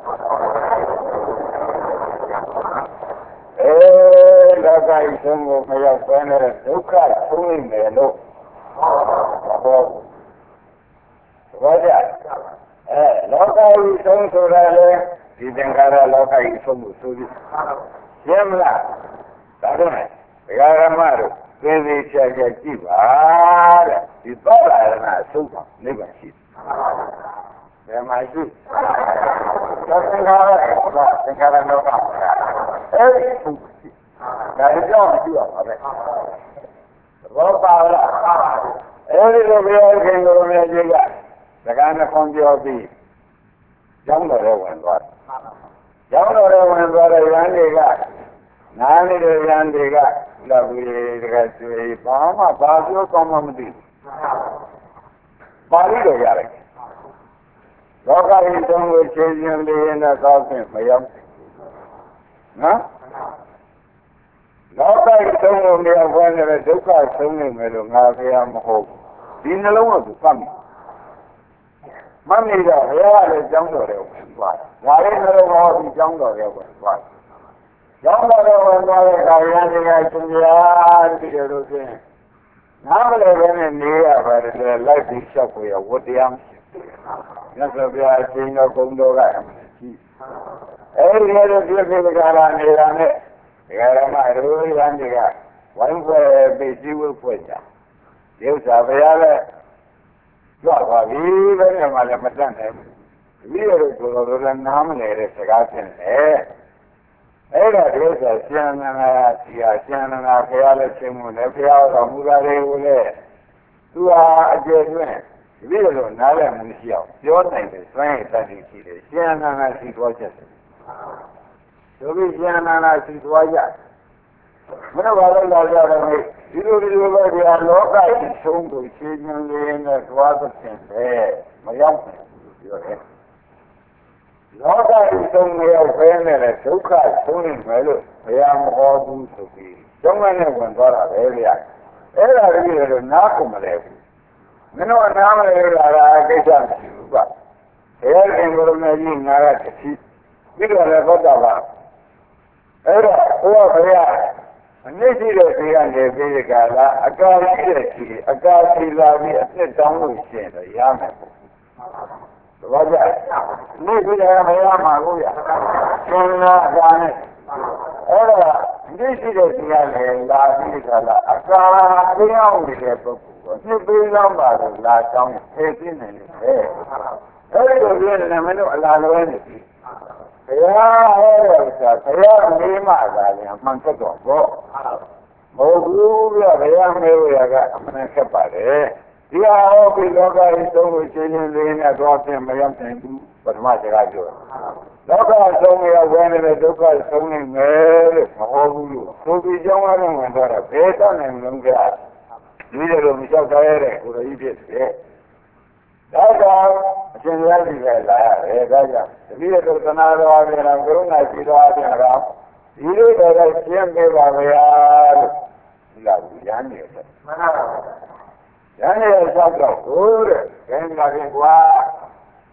Speaker 2: လောကကြီးသုံးကိုမရောက်ဘဲနဲ့ဒုက္ခဆုံးနေမယ်လို့ဟောဘောကြလောကကြီးသုံးဆိုတာလေဒီသင်္ခါရလောကကြီးသုံးကိုဆိုပြီးရှင်းမလားဒါတော့ဘုရားဓမ္မတို့သိသိချာချာကြည့်ပါတဲ့ဒီသောတာရဏအဆုံးပါနိဗ္ဗာန်ရှိတယ်ဘယ်မှာရှိသင်္ခါရလောကအဲဒီဒါကြောင့်ကြည့်ရပါပဲဘောပါလားအဲဒီလိုဘုရားခင်ကိုလည်းကြည့်ကြစကားနဲ့ခွန်ပြောပြီးကျောင်းတော်ထဲဝင်သွားတယ်။ကျောင်းတော်ထဲဝင်သွားတဲ့ရန်တွေကနားနေတဲ့ရန်တွေကလာပြီးတကယ်ဆိုဘာမှဘာပြောကောင်းမှမသိဘူး။ပါဠိတော်ရတယ်။လောကကြီးသုံးကိုခြေရှင်လေးနဲ့ကောင်းဖြင့်မရောက်။နော်။လောကကြီးသုံးကိုမရောက်ဘဲနဲ့ဒုက္ခဆုံးနေမယ်လို့ငါဖះမဟုတ်ဘူး။ဒီနှလုံးကသူသတ်မယ်မမီတော့ဘုရားလည်းကျောင်းတော်ထဲဝင်သွားတယ်။ဒါလေးနှလုံးတော်ဒီကျောင်းတော်ထဲဝင်သွားတယ်။ကျောင်းတော်ထဲဝင်သွားတဲ့အခါရဟန်းတွေကရှင်ဘုရားတည်တယ်လို့ဆိုရင်နားမလည်ဘဲနဲ့နေရပါတယ်လေလိုက်ပြီးလျှောက်ကိုရဝတ္တရားမရှိဘူး။မြတ်စွာဘုရားအရှင်တော်ကုံတော်ကရှိ။အဲဒီလိုပြည့်ပြည့်ကြတာနေတာနဲ့ဒကာရမတို့ရဟန်းတွေကဝိုင်းဖွဲ့ပြီးစည်းဝေးဖွဲ့ကြ။ဒီဥစ္စာဘုရားလည်းကြွပါပြီဘယ်နဲ့မှလည်းမတတ်နိုင်ဘူး။ဒီလိုတို့လည်းနားမလည်တဲ့စကားဖြစ်နေ။အဲ့ဒါဒီဥစ္စာကျန်နာစီယာကျန်နာဘုရားလည်းရှင်းမှုနဲ့ဘုရားတော်မူတာတွေကိုလည်းသူဟာအကျယ်တွင်ဒီလိုနားလည်းမရှိအောင်ပြောနိုင်တယ်စွမ်းရည်တတ်သိရှိတယ်ကျန်နာစီသွားချက်တယ်။ဒီလိုကျန်နာစီသွားရမင်းတို့ဘာလို့လာကြတယ်ဒီလိုပဲဒီလောကကြီးဆုံးကိုရှင်းရှင်းလေးနဲ့သွားသဖြင့်ပဲမရောက်ဘူးပြောတယ်လောကကြီးဆုံးမရောက်ဘဲနဲ့ဒုက္ခဆုံးနေမယ်လို့ဘုရားမဟောဘူးဆိုပြီးကျောင်းကနေဝင်သွားတာပဲဗျာအဲ့ဒါကြီးလည်းနားကုန်မလဲဘူးမင်းတို့နားမလဲလာတာကိစ္စမရှိဘူးကွာဘုရားရှင်ကိုယ်တော်ကြီးငါကတတိပြီးတော့လည်းသောတာပန်အဲ့ဒါဘုရားအနည်းရှိတဲ့ဈေးကနေပြီးဒီကလာအကာရှိတဲ့ဈေးအကာရှိလာပြီးအစ်တောင်းလို့ရှင်တော့ရမယ်ပေါ့။ဘာကြ။နေ့ပြီးတော့မရမှာကိုရ။ရှင်လာအကာနဲ့အဲ့ဒါအနည်းရှိတဲ့ဈေးကနေလာပြီးဒီကလာအကာပြောင်းနေတဲ့ပုဂ္ဂိုလ်ကိုနှစ်ပေးလောက်ပါလို့လာတောင်းထည့်ပြနေတယ်။အဲ့ဒီလိုပြနေတယ်မင်းတို့အလားလွဲနေပြီ။ဘုရားဟောတဲ့ဥစ္စာဘုရားမေးမှသာလည်းမှန်သက်တော့ဘောမဟုတ်ဘူးဗျဘုရားမေးရကအမှန်ခက်ပါတယ်ဒီဟာဟောပြီးလောကကြီးသုံးကိုရှင်းရှင်းလေးနဲ့တော့ပြင်မရောက်နိုင်ဘူးပထမစကားပြောလောကဆုံးရောက်ဝင်တဲ့ဒုက္ခဆုံးနေမယ်လို့မဟုတ်ဘူးလို့ဆိုပြီးကြောင်းရတဲ့ဝင်တော့ဘယ်တော့နိုင်လုံးကြဒီလိုမလျှောက်ထားရတဲ့ကိုယ်တော်ကြီးဖြစ်တယ်ဒါကြောင့်အရှင်ဘုရားကြီးကလာရတယ်ဒါကြောင့်တပည့်တော်သနာတော်ပြန်တော့ကရုဏာရှိတော်ပြန်တော့ဒီလိုတော့ရှင်းပေးပါဗျာလို့ဒီလိုရမ်းနေတယ်မှန်ပါပါရမ်းနေတော့တော့ဟိုးတဲ့ခင်ဗျာခင်ကွာ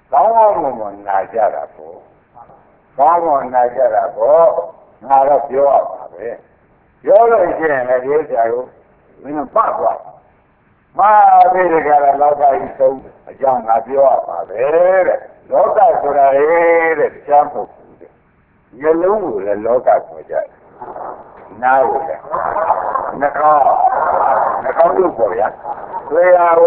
Speaker 2: ကောင်းကောင်းမွန်မွန်နာကြတာပေါ့ကောင်းမွန်နာကြတာပေါ့ငါတော့ပြောရပါပဲပြောလို့ရှိရင်လည်းဒီဥစ္စာကိုမင်းပတ်သွားမာပြီးကြတာလောကကြီးဆုံးအကြောင်းငါပြောရပါပဲတဲ့လောကဆိုတာတဲ့ကြားမဟုတ်ဘူးတဲ့မျိုးလုံးကိုလည်းလောကခေါ်ကြတယ်နားကိုလည်းနှာခေါင်းလို့ပေါ်ရသွေးရော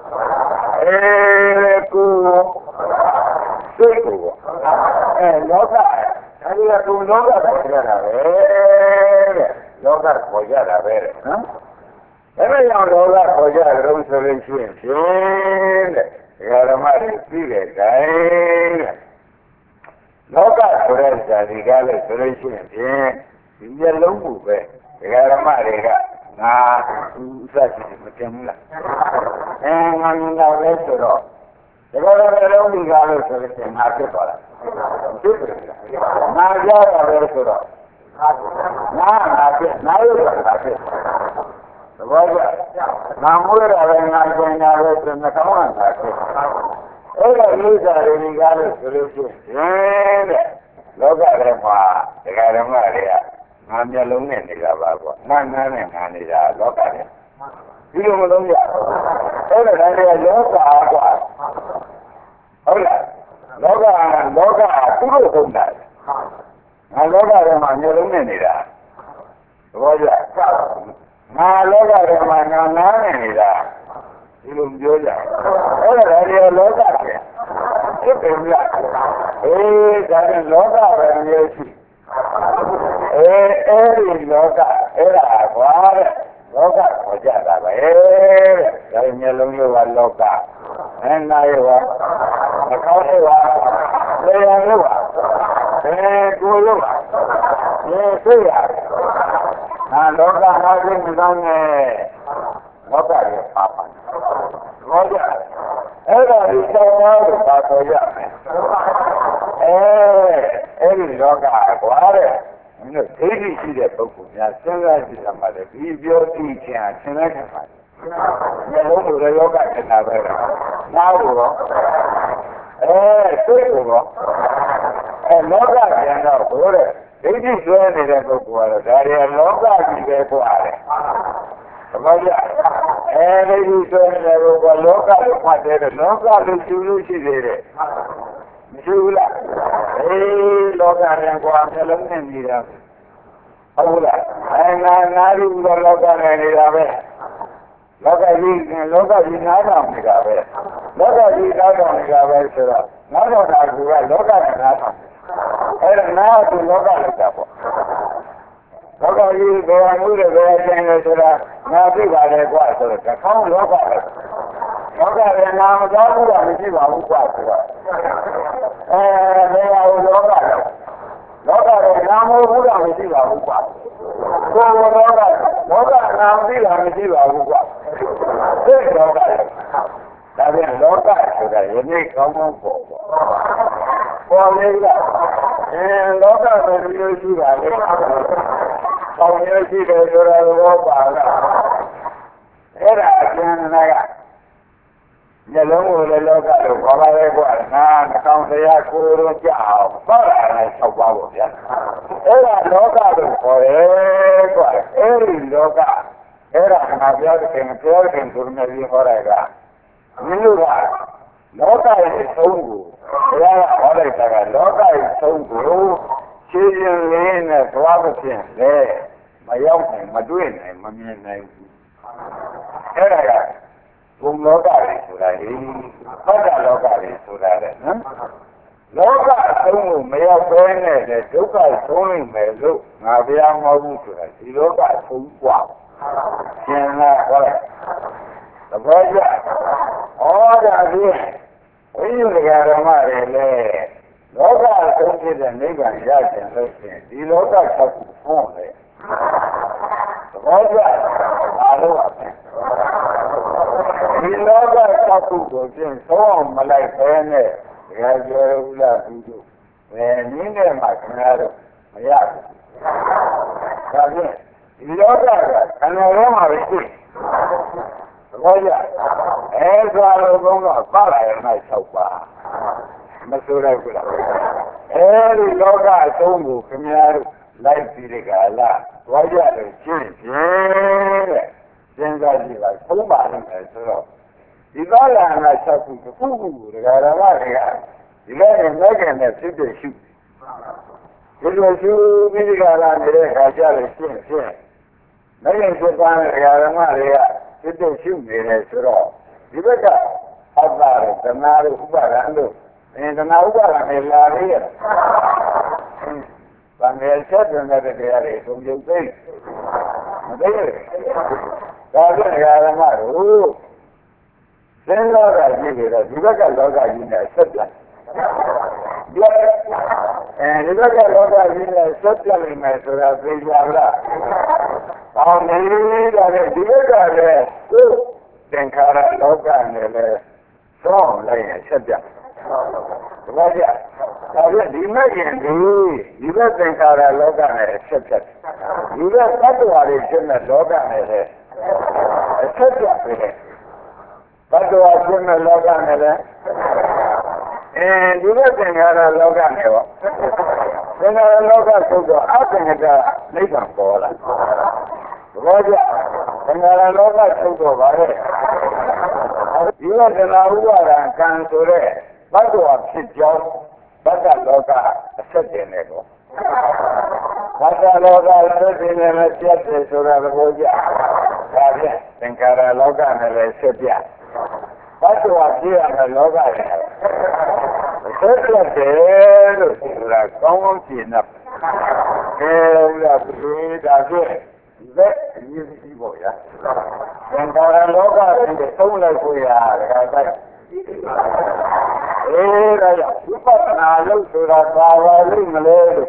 Speaker 2: ကိုစိတ်ကိုလောကအဲဒီကသူလောကခေါ်ကြတာပဲတဲ့လောကခေါ်ကြတာပဲတဲ့နော်ဒါပေမဲ့လောကခေါ်ကြတယ်လို့ဆိုလို့ရှိရင်ဖြင့်တဲ့ဓမ္မတွေပြီးတဲ့တိုင်းတဲ့လောကဆိုတဲ့ဇာတိကလည်းဆိုလို့ရှိရင်ဖြင့်ဒီမျက်လုံးကိုပဲဓမ္မတွေကငါဥစ္စာရှိမတင်ဘူးလားငါမြင်တော့လဲဆိုတော့ဒီလိုလုံးဒီကားလို့ဆိုလို့ရှိရင်ငါဖြစ်သွားတာဖြစ်တယ်ငါကြောက်တာပဲဆိုတော့ငါဖြစ်ငါရုပ်တာဖြစ်သဘောကျငါမွေးတာပဲငါကျင်တာပဲဆိုနှကောင်းတာဖြစ်အဲ့ဒါဥစ္စာတွေကားလို့ဆိုလို့ရှိရင်တဲ့လောကထဲမှာဓမ္မတွေကငါမျက်လုံးနဲ့နေတာပါကွာငါနားနဲ့ငါနေတာလောကထဲဒီလိုမလုံးရအဲ့ဒါလည်းလောကကွာဟုတ်လားလောကသူတို့ဟုတ်လားငါလောကထဲမှာမျက်လုံးနဲ့နေတာသဘောကျငါလောကထဲမှာငါနားနဲ့နေတာဒီလိုပြောကြအဲ့ဒါလည်းလောကပဲဖြစ်တယ်လားဒါနဲ့လောကပဲမျိုးရှိအဲဒီလောကအဲ့ဒါကွာတဲ့လောကခေါ်ကြတာပဲတဲ့ဒါမျိုးလုံးရောလောကနာရောနှာခေါင်းရောလေယာရောကိုယ်ရောသိရလောကဟာသိမကောင်းနဲ့လောကရဲ့ပါပါဘောကြအဲ့ဒါဒီစောင်းသားကိုပါပေါ်ရမယ်အဲ့ဒီလောကကွာတဲ့မင်းတို့ဒိဋ္ဌိရှိတဲ့ပုဂ္ဂိုလ်များစဉ်းစားကြည့်ရမှာလေဒီပြောသိခြင်းအရှင်လိုက်ခံပါမျက်လုံးကိုလည်းလောကတဏှာပဲနားကိုတော့စိတ်ကိုတော့လောကပြန်တော့ဘိုးတဲ့ဒိဋ္ဌိဆွဲနေတဲ့ပုဂ္ဂိုလ်ကတော့ဒါရီလောကကြီးပဲပွားတယ်သဘောကျဒိဋ္ဌိဆွဲနေတဲ့ပုဂ္ဂိုလ်လောကကိုဖတ်တယ်လောကကိုရှုလို့ရှိသေးတယ်မရှိဘူးလားလောကရင်ကွာနှလုံးနဲ့နေတာဟုတ်လားနာရီလောကနဲ့နေတာပဲလောကကြီးနားတော်နေတာပဲလောကကြီးနားတော်နေတာပဲဆိုတော့နားတော်တာကလောကနဲ့နားတော်အဲ့ဒါနားသူလောကလောက်တာပေါ့လောကကြီးဘယ်မှုတွေဘယ်ကျင်လဲဆိုတာငါသိပါတယ်ကွာဆိုတော့တစ်ခေါက်လောကပဲလောကရဲ့နာမတော်ဘူးကမရှိပါဘူးကွာဆိုတော့ဘယ်ဟာကိုလောကရဲ့နာမဘူးကမရှိပါဘူးကွာကိုယ်လောကနာမသိတာမရှိပါဘူးကွာသိလောကဒါပြန်လောကဆိုတာယနေ့ကောင်းကောင်းပေါ့ပေါ်လေးကလောကဆိုလို့ရှိတာလေပေါင်းရရှိတယ်ဆိုတာတော့ပါလားအဲ့ဒါအကျဉ်းနာကမျက်လုံးကိုလည်းလောကလို့ခေါ်ပါလေကွာနာနှာခေါင်းတရားကိုယ်တော့ကြောက်ပေါ့လာတယ်၆ပါးပေါ့ဗျာအဲ့ဒါလောကလို့ခေါ်တယ်ကွာအဲ့ဒီလောကအဲ့ဒါငါပြောတဲ့ခင်ဆိုရမယ်ပြီးဟောလိုက်တာမင်းတို့ကလောကရဲ့အဆုံးကိုဘုရားကဟောလိုက်တာကလောကရဲ့အဆုံးကိုရှင်းရှင်းလင်းနဲ့သွားမဖြစ်လေမရောက်နိုင်မတွေ့နိုင်မမြင်နိုင်ဘူးအဲ့ဒါကဘုံလောကတွေဆိုတာလေသတ္တလောကတွေဆိုတာတဲ့နော်လောကအဆုံးကိုမရောက်ဘဲနဲ့ဒုက္ခဆုံးနိုင်မယ်လို့ငါဘုရားမဟုတ်ဘူးဆိုတာဒီလောကအဆုံးกว่าရှင်းလားဟောလိုက်သဘောကျဒါဖြင့်ဝိညာဉ်ဓမ္မတွေလည်းလောကအဆုံးဖြစ်တဲ့နိဗ္ဗာန်ရကြလို့ရှိရင်ဒီလောက၆ခုဖွင့်တယ်သဘောကျအားလုံးပါပဲဒီလောက၆ခုကိုဖြင့်သုံးအောင်မလိုက်ဘဲနဲ့ဒါကြောဥလာပြုတို့ဘယ်နည်းနဲ့မှခင်ဗျားတို့မရဘူးဒါဖြင့်ဒီလောကကခန္ဓာရောမှာပဲရှိဘောကြဆိုတော့ဘုံတော့ပါလာရမယ်6ပါမဆိုးရဘူးလားအဲဒီလောကအဆုံးကိုခင်ဗျားတို့လိုက်ပြီးတဲ့ကလာသွားကြတယ်ရှင်းရှင်းတဲ့စဉ်းစားကြည့်ပါသုံးပါလိမ့်မယ်ဆိုတော့ဒီသာလနာ6ခုတစ်ခုခုဒကာရမတွေကဒီလိုနဲ့ငဲ့နဲ့ဖြစ်ဖြစ်ရှုဒီလိုရှုပြီးဒီကလာနေတဲ့ခါကျလို့ရှင်းရှင်းငဲ့ဖြစ်သွားတဲ့ဒကာရမတွေကဖြစ်ဖြစ်ရှုနေတယ်ဆိုတော့ဒီဘက်ကအောက်ပါတဲ့သနာတို့ဥပါဒံတို့သနာဥပါဒံနဲ့လာရရဲ့ဗန်ငယ်ချက်တွင်တဲ့တရားတွေသုံးပြုတ်သိမသိရဒါကြောင့်ဒကာရမတို့သင်္လောကကြီးတွေတော့ဒီဘက်ကလောကကြီးနဲ့ဆက်ပြတ်ဒီဘက်ကလောကကြီးနဲ့ဆက်ပြတ်နေမယ်ဆိုတာသိကြလား။အော်နေတာလေဒီဘက်ကလည်းသူ့သင်္ခါရလောကနဲ့လည်းသုံးလိုက်ရင်ဆက်ပြတ်။ဒါကြ။ဒါပြဒီမဲ့ရင်ဒီဘက်သင်္ခါရလောကနဲ့ဆက်ပြတ်။ဒီဘက်သတ္တဝါတွေဖြစ်တဲ့လောကနဲ့လည်းဆက်ပြတ်ပဲ။ဘတ်တော်ပြည့်မဲ့လောကနဲ့လည်းဒီလိုသင်္ခါရလောကနဲ့ပေါ့သင်္ခါရလောကဆိုတော့အသင်္ခါရနိဗ္ဗာန်ပေါ်လာဘောကြသင်္ခါရလောကဆိုတော့ဗါတဲ့ဒီလိုသနာဥပါဒံကံဆိုတဲ့ဘတ်တော်ဖြစ်ကြောင်းဘတ်တလောကအဆက်တင်နေတော့ဘတ်တလောကအဆက်တင်နေနဲ့ပြတ်တယ်ဆိုတာသဘောကျဒါဖြင့်သင်္ခါရလောကနဲ့လည်းဆက်ပြဘတ်တော်ပြည့်ရမယ်လောကရဲ့ဆက်ပြတယ်လို့ဆိုတာကောင်းကောင်းရှင်းနေဒါပြည်ဒါဖြင့်လက်ရည်ကြီးပေါ့ဗျာသင်္ခါရလောကနဲ့သုံးလိုက်ကိုရတခါတိုက်ဒါကြောင့်ဝိပဿနာလို့ဆိုတာပါပါလိမ့်မလဲလို့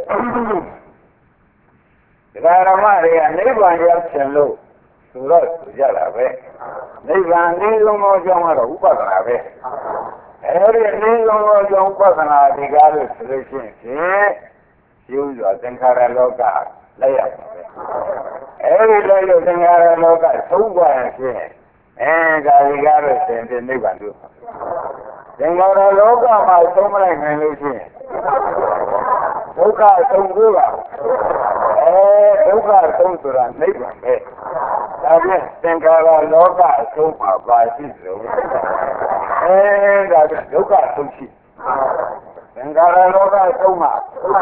Speaker 2: ဒကာရမတွေကနိဗ္ဗာန်ရောက်ချင်လို့ဆိုတော့ကြတာပဲနိဗ္ဗာန်အင်းဆုံးသောအကြောင်းကတော့ဥပဒနာပဲအဲဒီအင်းဆုံးသောအကြောင်းဥပဒနာဒီကားလို့ဆိုလို့ရှိရင်ရှင်းစွာသင်္ခါရလောကလက်ရပါပဲအဲဒီလက်လို့သင်္ခါရလောကသုံးပါးဖြင့်ဒါဒီကားလို့ဆိုရင်နိဗ္ဗာန်တို့သင်္ခါရလောကမှာသုံးမလိုက်နိုင်လို့ရှိရင်ဒုက္ခသုံးခုပါဒုက္ခသုံးဆိုတာနိဗ္ဗာန်ပဲဒါဖြင့်သင်္ခါရလောကအဆုံးမှာပါရှိလို့ဒါဖြင့်ဒုက္ခသုံးရှိသင်္ခါရလောကအဆုံးမှာ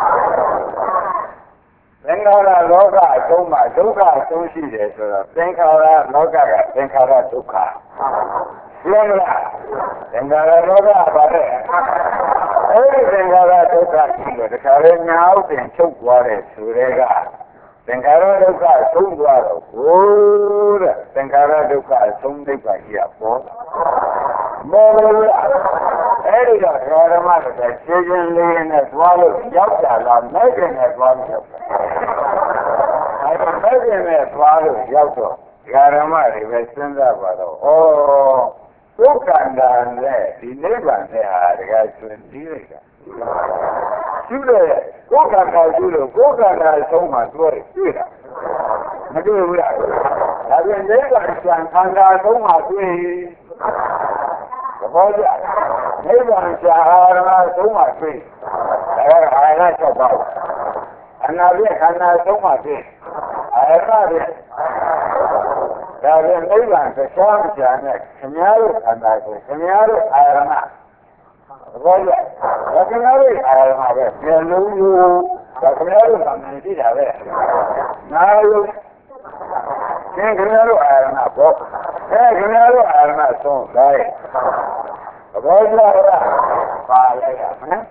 Speaker 2: သင်္ခါရလောကအဆုံးမှာဒုက္ခသုံးရှိတယ်ဆိုတော့သင်္ခါရလောကကသင်္ခါရဒုက္ခရှင်းမလားသင်္ခါရလောကပါတဲ့အဲဒီသင်္ခါရဒုက္ခရှိလို့တခါလေညာဥပ္ပင်ချုပ်သွားတဲ့ဆိုတဲ့ကသင်္ခါရဒုက္ခဆုံးသွားတော့ဟိုးတဲ့သင်္ခါရဒုက္ခဆုံးနိဗ္ဗာန်ကြီးကပေါ်မောလို့အဲဒီတော့ဓမ္မတွေရှင်းရှင်းလေးနဲ့သွားလို့ရောက်ကြလားမဲ့ခင်နဲ့သွားလို့ရောက်တယ်အဲဒီမဲ့ခင်နဲ့သွားလို့ရောက်တော့ဓမ္မတွေပဲစဉ်းစားပါတော့ဩဒုက္ခန္တာနဲ့ဒီနိဗ္ဗာန်နဲ့ဟာတကယ်ဆိုရင်ပြီးလိုက်တာရှိတယ်ကိုယ်ကံကောက်ရှိလို့ကိုယ်ကံသာဆုံးမှတွေ့တွေ့တာမတွေ့ဘူးလားဒါပြန်နိဗ္ဗာန်ဆံခန္ဓာဆုံးမှတွေ့သဘောကျနိဗ္ဗာန်ဆံအာရမဆုံးမှတွေ့ဒါကအာရ၆ပါးအနာပြခန္ဓာဆုံးမှတွေ့အာရမပြဒါပြန်နိဗ္ဗာန်သွားမကြနဲ့ခင်ဗျားတို့ခန္ဓာကိုခင်ဗျားတို့အာရမဘောရဒါခင်ဗျားတို့အာရမပဲပြန်လုံးယူဒါခင်ဗျားတို့ကမှန်ကြည့်တာပဲနာယုခင်ဗျားတို့အာရမပေါ့ခင်ဗျားတို့အာရမဆုံးလိုက်ဘောရပါလိုက်ရမယ်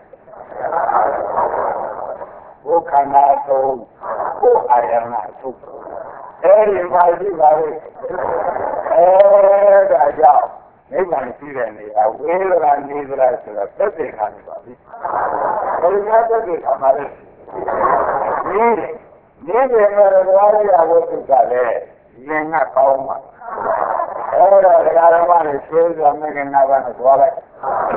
Speaker 2: ဘုခန္ဓာဆုံးဘုအာရမဆုံးအဲဒီမှာရှိပါလေဒါကြောင့်နိဗ္ဗာန်ရှိတဲ့နေရာဝေဒနာနေသလားဆိုတော့သက်သေခံနေပါပြီဘယ်လိုသက်သေခံပါလဲဒီနေရာတော်ရဝတ္ထုကလည်းဉာဏ်ကကောင်းပါအဲ့တော့တရားဓမ္မတွေဆွေးစွာမဲ့ကနာပါနဲ့သွားလိုက်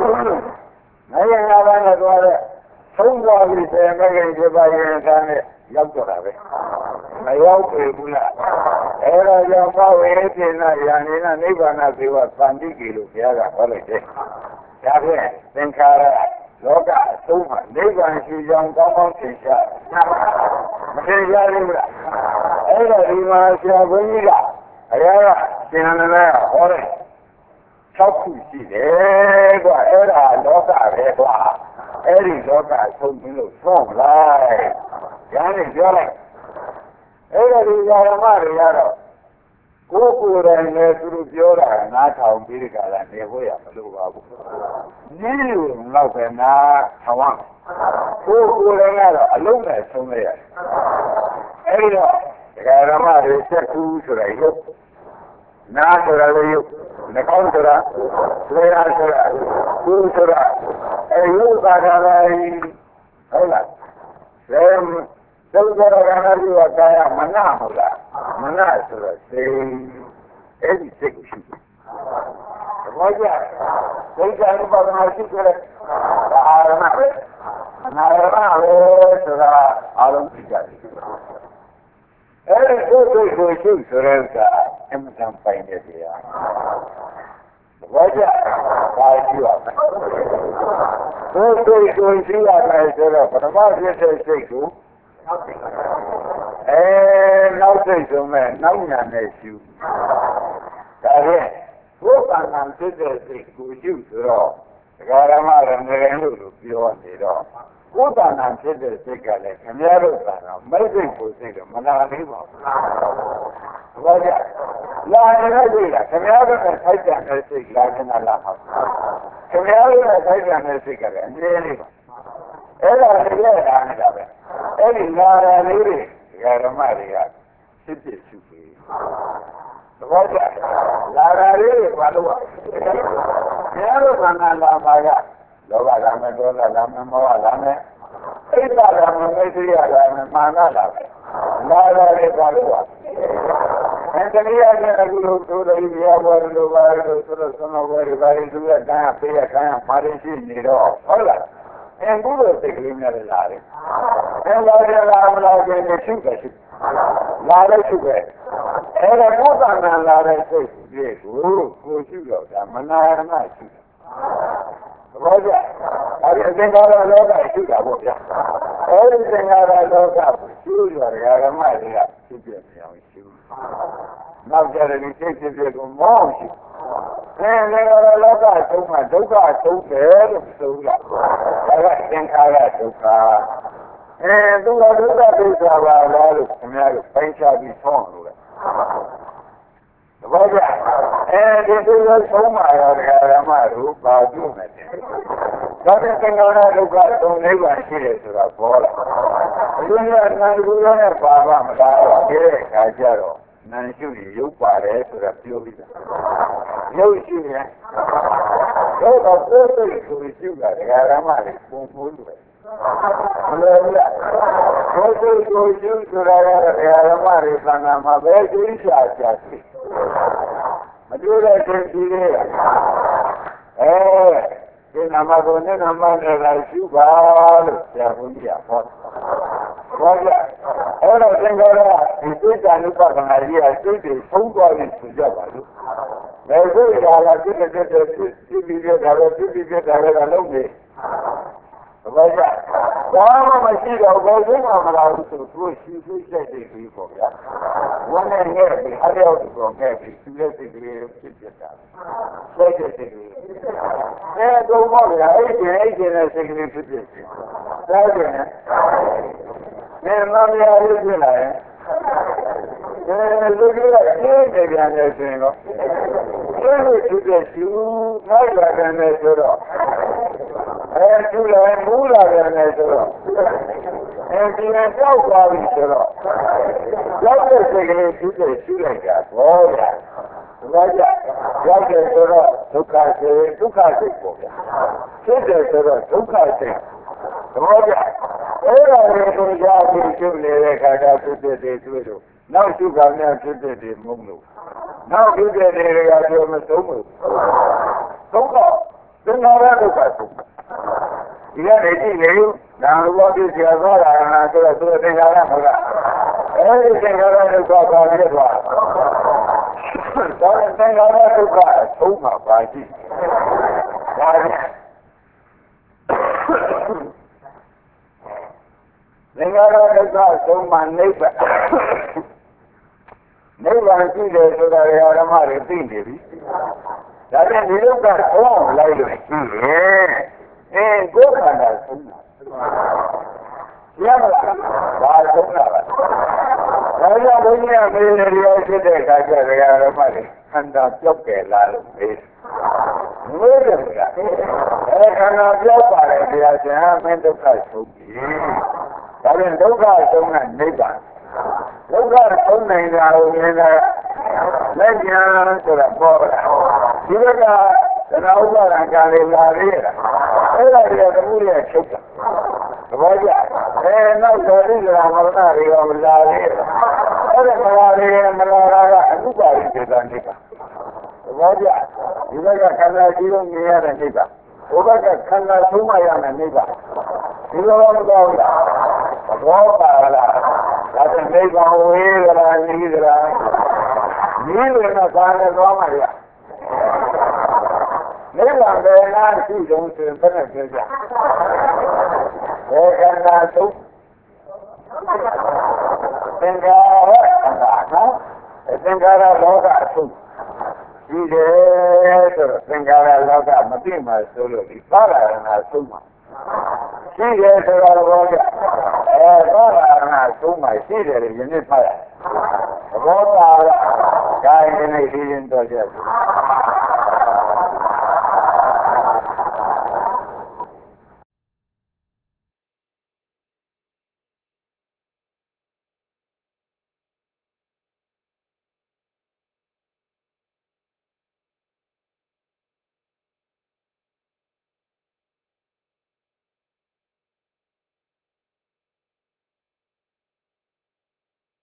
Speaker 2: မဲ့ကနာပါနဲ့သွားတဲ့သုံးပါးပြီးစေမဲ့ကပြပါရင်တန်းနဲ့ရောက်တော့တာပဲမရောက်ပြီဘူးလားအဲ့ဒါကြောင့်ဘဝေသေနယန္နေနနိဗ္ဗာန်သေဝသန္တိကေလို့ဘုရားကဟောလိုက်တယ်ဒါဖြင့်သင်္ခါရလောကအဆုံးမှာနိဗ္ဗာန်ရှိကြောင်းကောင်းကောင်းသင်ရှားမသင်ရှားဘူးလားအဲ့ဒါဒီမှာဆရာဘုန်းကြီးကအရာကသင်္ခါရဟောတယ်6ခုရှိတယ်ကွာအဲ့ဒါလောကပဲကွာအဲ့ဒီလောကအဆုံးပြီးလို့ဆုံးလိုက်ရန်နေပြောလိုက်အဲ့ဒါဒီဓမ္မတွေကတော့ကိုယ်ကိုယ်တိုင်လည်းသူတို့ပြောတာနားထောင်ပြီးဒီကလာနေဖို့ရမလိုပါဘူးနည်းလို့တော့ပဲနားထောင်ရကိုယ်ကိုယ်တိုင်ကတော့အလုံးနဲ့ဆုံးလိုက်ရတယ်အဲ့ဒီတော့ဓမ္မတွေဆက်ကူဆိုတာရုပ်နားဆိုတာလည်းရုပ်နှာခေါင်းဆိုတာဆွေးအားဆိုတာကိုယ်ဆိုတာရုပ်သာတာလည်းဟုတ်လားသုဒ္ဓရကနာတိဝကာယမနဟုတ်လားမနဆိုတော့စိတ်အဲ့ဒီစိတ်ကိုရှိတယ်။ဘာကြောင့်စိတ်ကအပဒနာရှိကြတယ်။အာရမပဲ။နာရမပဲဆိုတာအလုံးကြည့်ကြတယ်။အဲ့ဒီကိုရှိဆိုတဲ့ကအမှန်တန်ပိုင်တဲ့တရား။ဘာကြောင့်ဘာကြည့်ရမလဲ။ကိုရှိရတယ်ဆိုတော့ပထမဖြစ်တဲ့စိတ်ကိုနောက်စိတ်ဆုံးမဲ့နောက်ညာနဲ့ရှုဒါဖြင့်ဘုရားကံဖြစ်တဲ့စိတ်ကိုရှုဆိုတော့ဒကာရမရငယ်လို့ပြောနေတော့ဘုရားကံဖြစ်တဲ့စိတ်ကလည်းခင်ဗျားတို့ကတော့မိတ်စိတ်ကိုစိတ်တော့မလာသေးပါဘူး။ဘာကြောင့်လာနေတဲ့စိတ်ကခင်ဗျားတို့နဲ့ထိုက်တန်တဲ့စိတ်လာနေတာလားဟုတ်။ခင်ဗျားတို့နဲ့ထိုက်တန်တဲ့စိတ်ကလည်းအနည်းလေးပါ။အဲ့ဒါလည်းလာနေတာပဲ။အဲ့ဒီလာရလေးတွေဓမ္မတွေကဖြစ်ဖြစ်ရှုပြီးသဘောကျလာရလေးတွေဘာလို့ဘုရားတို့ကနာလာပါကလောဘလာမယ်ဒေါသလာမယ်မောဟလာမယ်ဣဒ္ဓလာမယ်မိစ္ဆရာလာမယ်မာနလာမယ်လာရလေးဘာလို့အဲ့ဒီနေရာကအခုလိုဆိုတယ်ဘုရားဘောလို့ပါလို့ဆိုတော့ဆုံးတော့ဘယ်ဘာလို့သူကတန်းပေးရခံရပါရင်ရှိနေတော့ဟုတ်လားအခုလိုစိတ်ကလေးနဲ့လာတယ်။အဲလာရလာမလာခြင်းနဲ့ရှုတယ်ရှု။လာလည်းရှုပဲ။အဲဒါဘုရားကလာတဲ့စိတ်ကြီးကိုရှုတော့ဒါမနာရဏရှု။ဘောကြ။အဲဒီအသင်္ကာရလောကရှုတာပေါ့ဗျာ။အဲဒီသင်္ကာရလောကရှုရတဲ့ဓမ္မတွေကဖြစ်ပြနေအောင်ရှု။နောက်ကြတဲ့ဒီစိတ်ဖြစ်ကိုမောင်းရှု။လည်းလောကဆုံးမှာဒုက္ခဆုံးတယ်လို့ဆိုလာဒါကသင်္ခါရဒုက္ခသူကဒုက္ခဒုက္ခပါလားလို့ခင်ဗျားတို့ပိုင်းခြားပြီးဆောင်းလို့လေတပည့်ကြဒီလိုဆုံးမှာရတဲ့ဓမ္မတို့ပါပြုမယ်ဒါနဲ့သင်္ခါရဒုက္ခသုံးလေးပါရှိတယ်ဆိုတာပေါ်လာအရင်ကနာမ်ကူရနဲ့ပါပါမလားတဲ့အခါကျတော့နာမ်ရှုရင်ရုပ်ပါတယ်ဆိုတာပြောပြီးတာရုပ်ရှိရင်တော့ကိုယ်စိတ်ကိုရှုတာဒကာရမလေးပုံဖို့လို့ဘယ်လိုလဲကိုယ်စိတ်ကိုရှုဆိုတာကဒကာရမလေးသံဃာမှာပဲသိချာချာရှိမတွေ့တဲ့ခြင်းကြီးလေးဒီနာမကိုနဲ့နာမနဲ့လာရှုပါလို့ဆရာဘုန်းကြီးကဟောဘာကြအဲ့တော့သင်္ခါရဒီစိတ်ဓာတ်ဥပဒနာကြီးအစိတ်တွေဆုံးသွားပြီဆိုကြပါလို့ဘယ်လိုကြာလာဖြစ်တဲ့ဖြစ်ပြီးကြတာပဲဖြစ်ပြီးကြတာလည်းလုံးနေဘာကြဘာမှမရှိတော့ဘယ်လိုမှမလာဘူးဆိုသူရှိရှိချက်တွေပြီးပေါ့ဗျာဝန်နဲ့ငဲ့ပြီးအားရောက်တော့ငဲ့ပြီးသူလည်းစိတ်ကလေးဖြစ်ဖြစ်တာစိတ်စိတ်ကလေးတော့ဘာလဲအဲ့ဒီနဲ့စိတ်ကလေးဖြစ်ဖြစ်ဒါကြနဲ့မမရဘူးဖြစ်လာရင်လူကြီးကအေးနေပြန်နေဆိုရင်တော့အဲ့လိုသူကရှူနိုင်လာတယ်ဆိုတော့သူလည်းမူးလာတယ်ဆိုတော့ဒီနဲ့ကြောက်သွားပြီဆိုတော့ရောက်တဲ့စိတ်ကလေးသူကရှူလိုက်တာဘောဗျာဘာကြောင့်ရောက်တယ်ဆိုတော့ဒုက္ခစိတ်ပေါ့ဗျာဖြစ်တယ်ဆိုတော့ဒုက္ခစိတ်ဘောဗျာအဲ့ဒါကိုကြားပြီးရှုနေတဲ့ခါကဖြစ်တဲ့တွေ့လို့နောက်ရှုခါများဖြစ်တဲ့မုန်းလို့နောက်ဖြစ်တဲ့တွေကပြောမဆုံးဘူးသုံးတော့သင်္ခါရဒုက္ခဆုံးဒီကနေကြည့်လေနာဘောတိဆရာသွားတာဆိုတော့သူသင်္ကာရမဟုတ်လားအဲဒီသင်္ကာရဒုက္ခပါဖြစ်သွားဒါနဲ့သင်္ကာရဒုက္ခအဆုံးမှာပါရှိဒါနဲ့သင်္ကာရဒုက္ခအဆုံးမှာနိဗ္ဗာန်နိဗ္ဗာန်ရှိတယ်ဆိုတာဓမ္မတွေသိနေပြီဒါနဲ့ဒီဒုက္ခဆုံးလိုက်လို့ရှိရင်ကိုယ်ခန္ဓာဆုံးတာရမလားဒါဆုံးတာပါဒါကြောင့်ဘုန်းကြီးကမေးနေရဖြစ်တဲ့အခါကျတော့ဓမ္မတွေခန္ဓာပြောက်ကြလားလို့မေးတယ်ဗျာခန္ဓာပြောက်ပါတယ်ဘုရားရှင်မင်းဒုက္ခဆုံးပြီဒါပြန်ဒုက္ခဆုံးကနိဗ္ဗာန်ဒုက္ခဆုံးနိုင်တာကိုမြင်တာလက်ညာဆိုတာပေါ်လာဒီဘက်ကသနာဥပါဒံကံလေးလာသေးရတာအဲ့ဒါတွေကသမှုရဲ့ချုပ်တာသဘောကျနောက်တော်ဒီကရာမရဏတွေရောလာသေးရအဲ့ဒါမလာသေးမလာတာကအနုပါရိသေတနိဗ္ဗာန်သဘောကျဒီဘက်ကခန္ဓာကြီးလို့မြင်ရတဲ့နိဗ္ဗာန်ဟိုဘက်ကခန္ဓာဆုံးမရမယ်နိဗ္ဗာန်ဒီလိုမကောင်းလားသဘောပါလားဒါဆိုနိဗ္ဗာန်ဝေးကြလားနီးကြလားနီးလို့တော့ဘာနဲ့သွားမှရနိဗ္ဗာန်ပဲလားရှိဆုံးဆိုဘယ်နဲ့ပြောကြဘောခန္ဓာဆုံးသင်္ခါရခန္ဓာနော်သင်္ခါရလောကအဆုံးဒီတယ်ဆိုတော့သင်္ခါရလောကမသိမှဆိုလို့ဒီပါရဏဆုံးမှာရှိတယ်ဆိုတော့ဘောကြပါရဏဆုံးမှာရှိတယ်လို့ယနေ့ဖတ်ရသဘောပါလားဒါရင်ဒီနေ့ဒီရင်တော့ကြ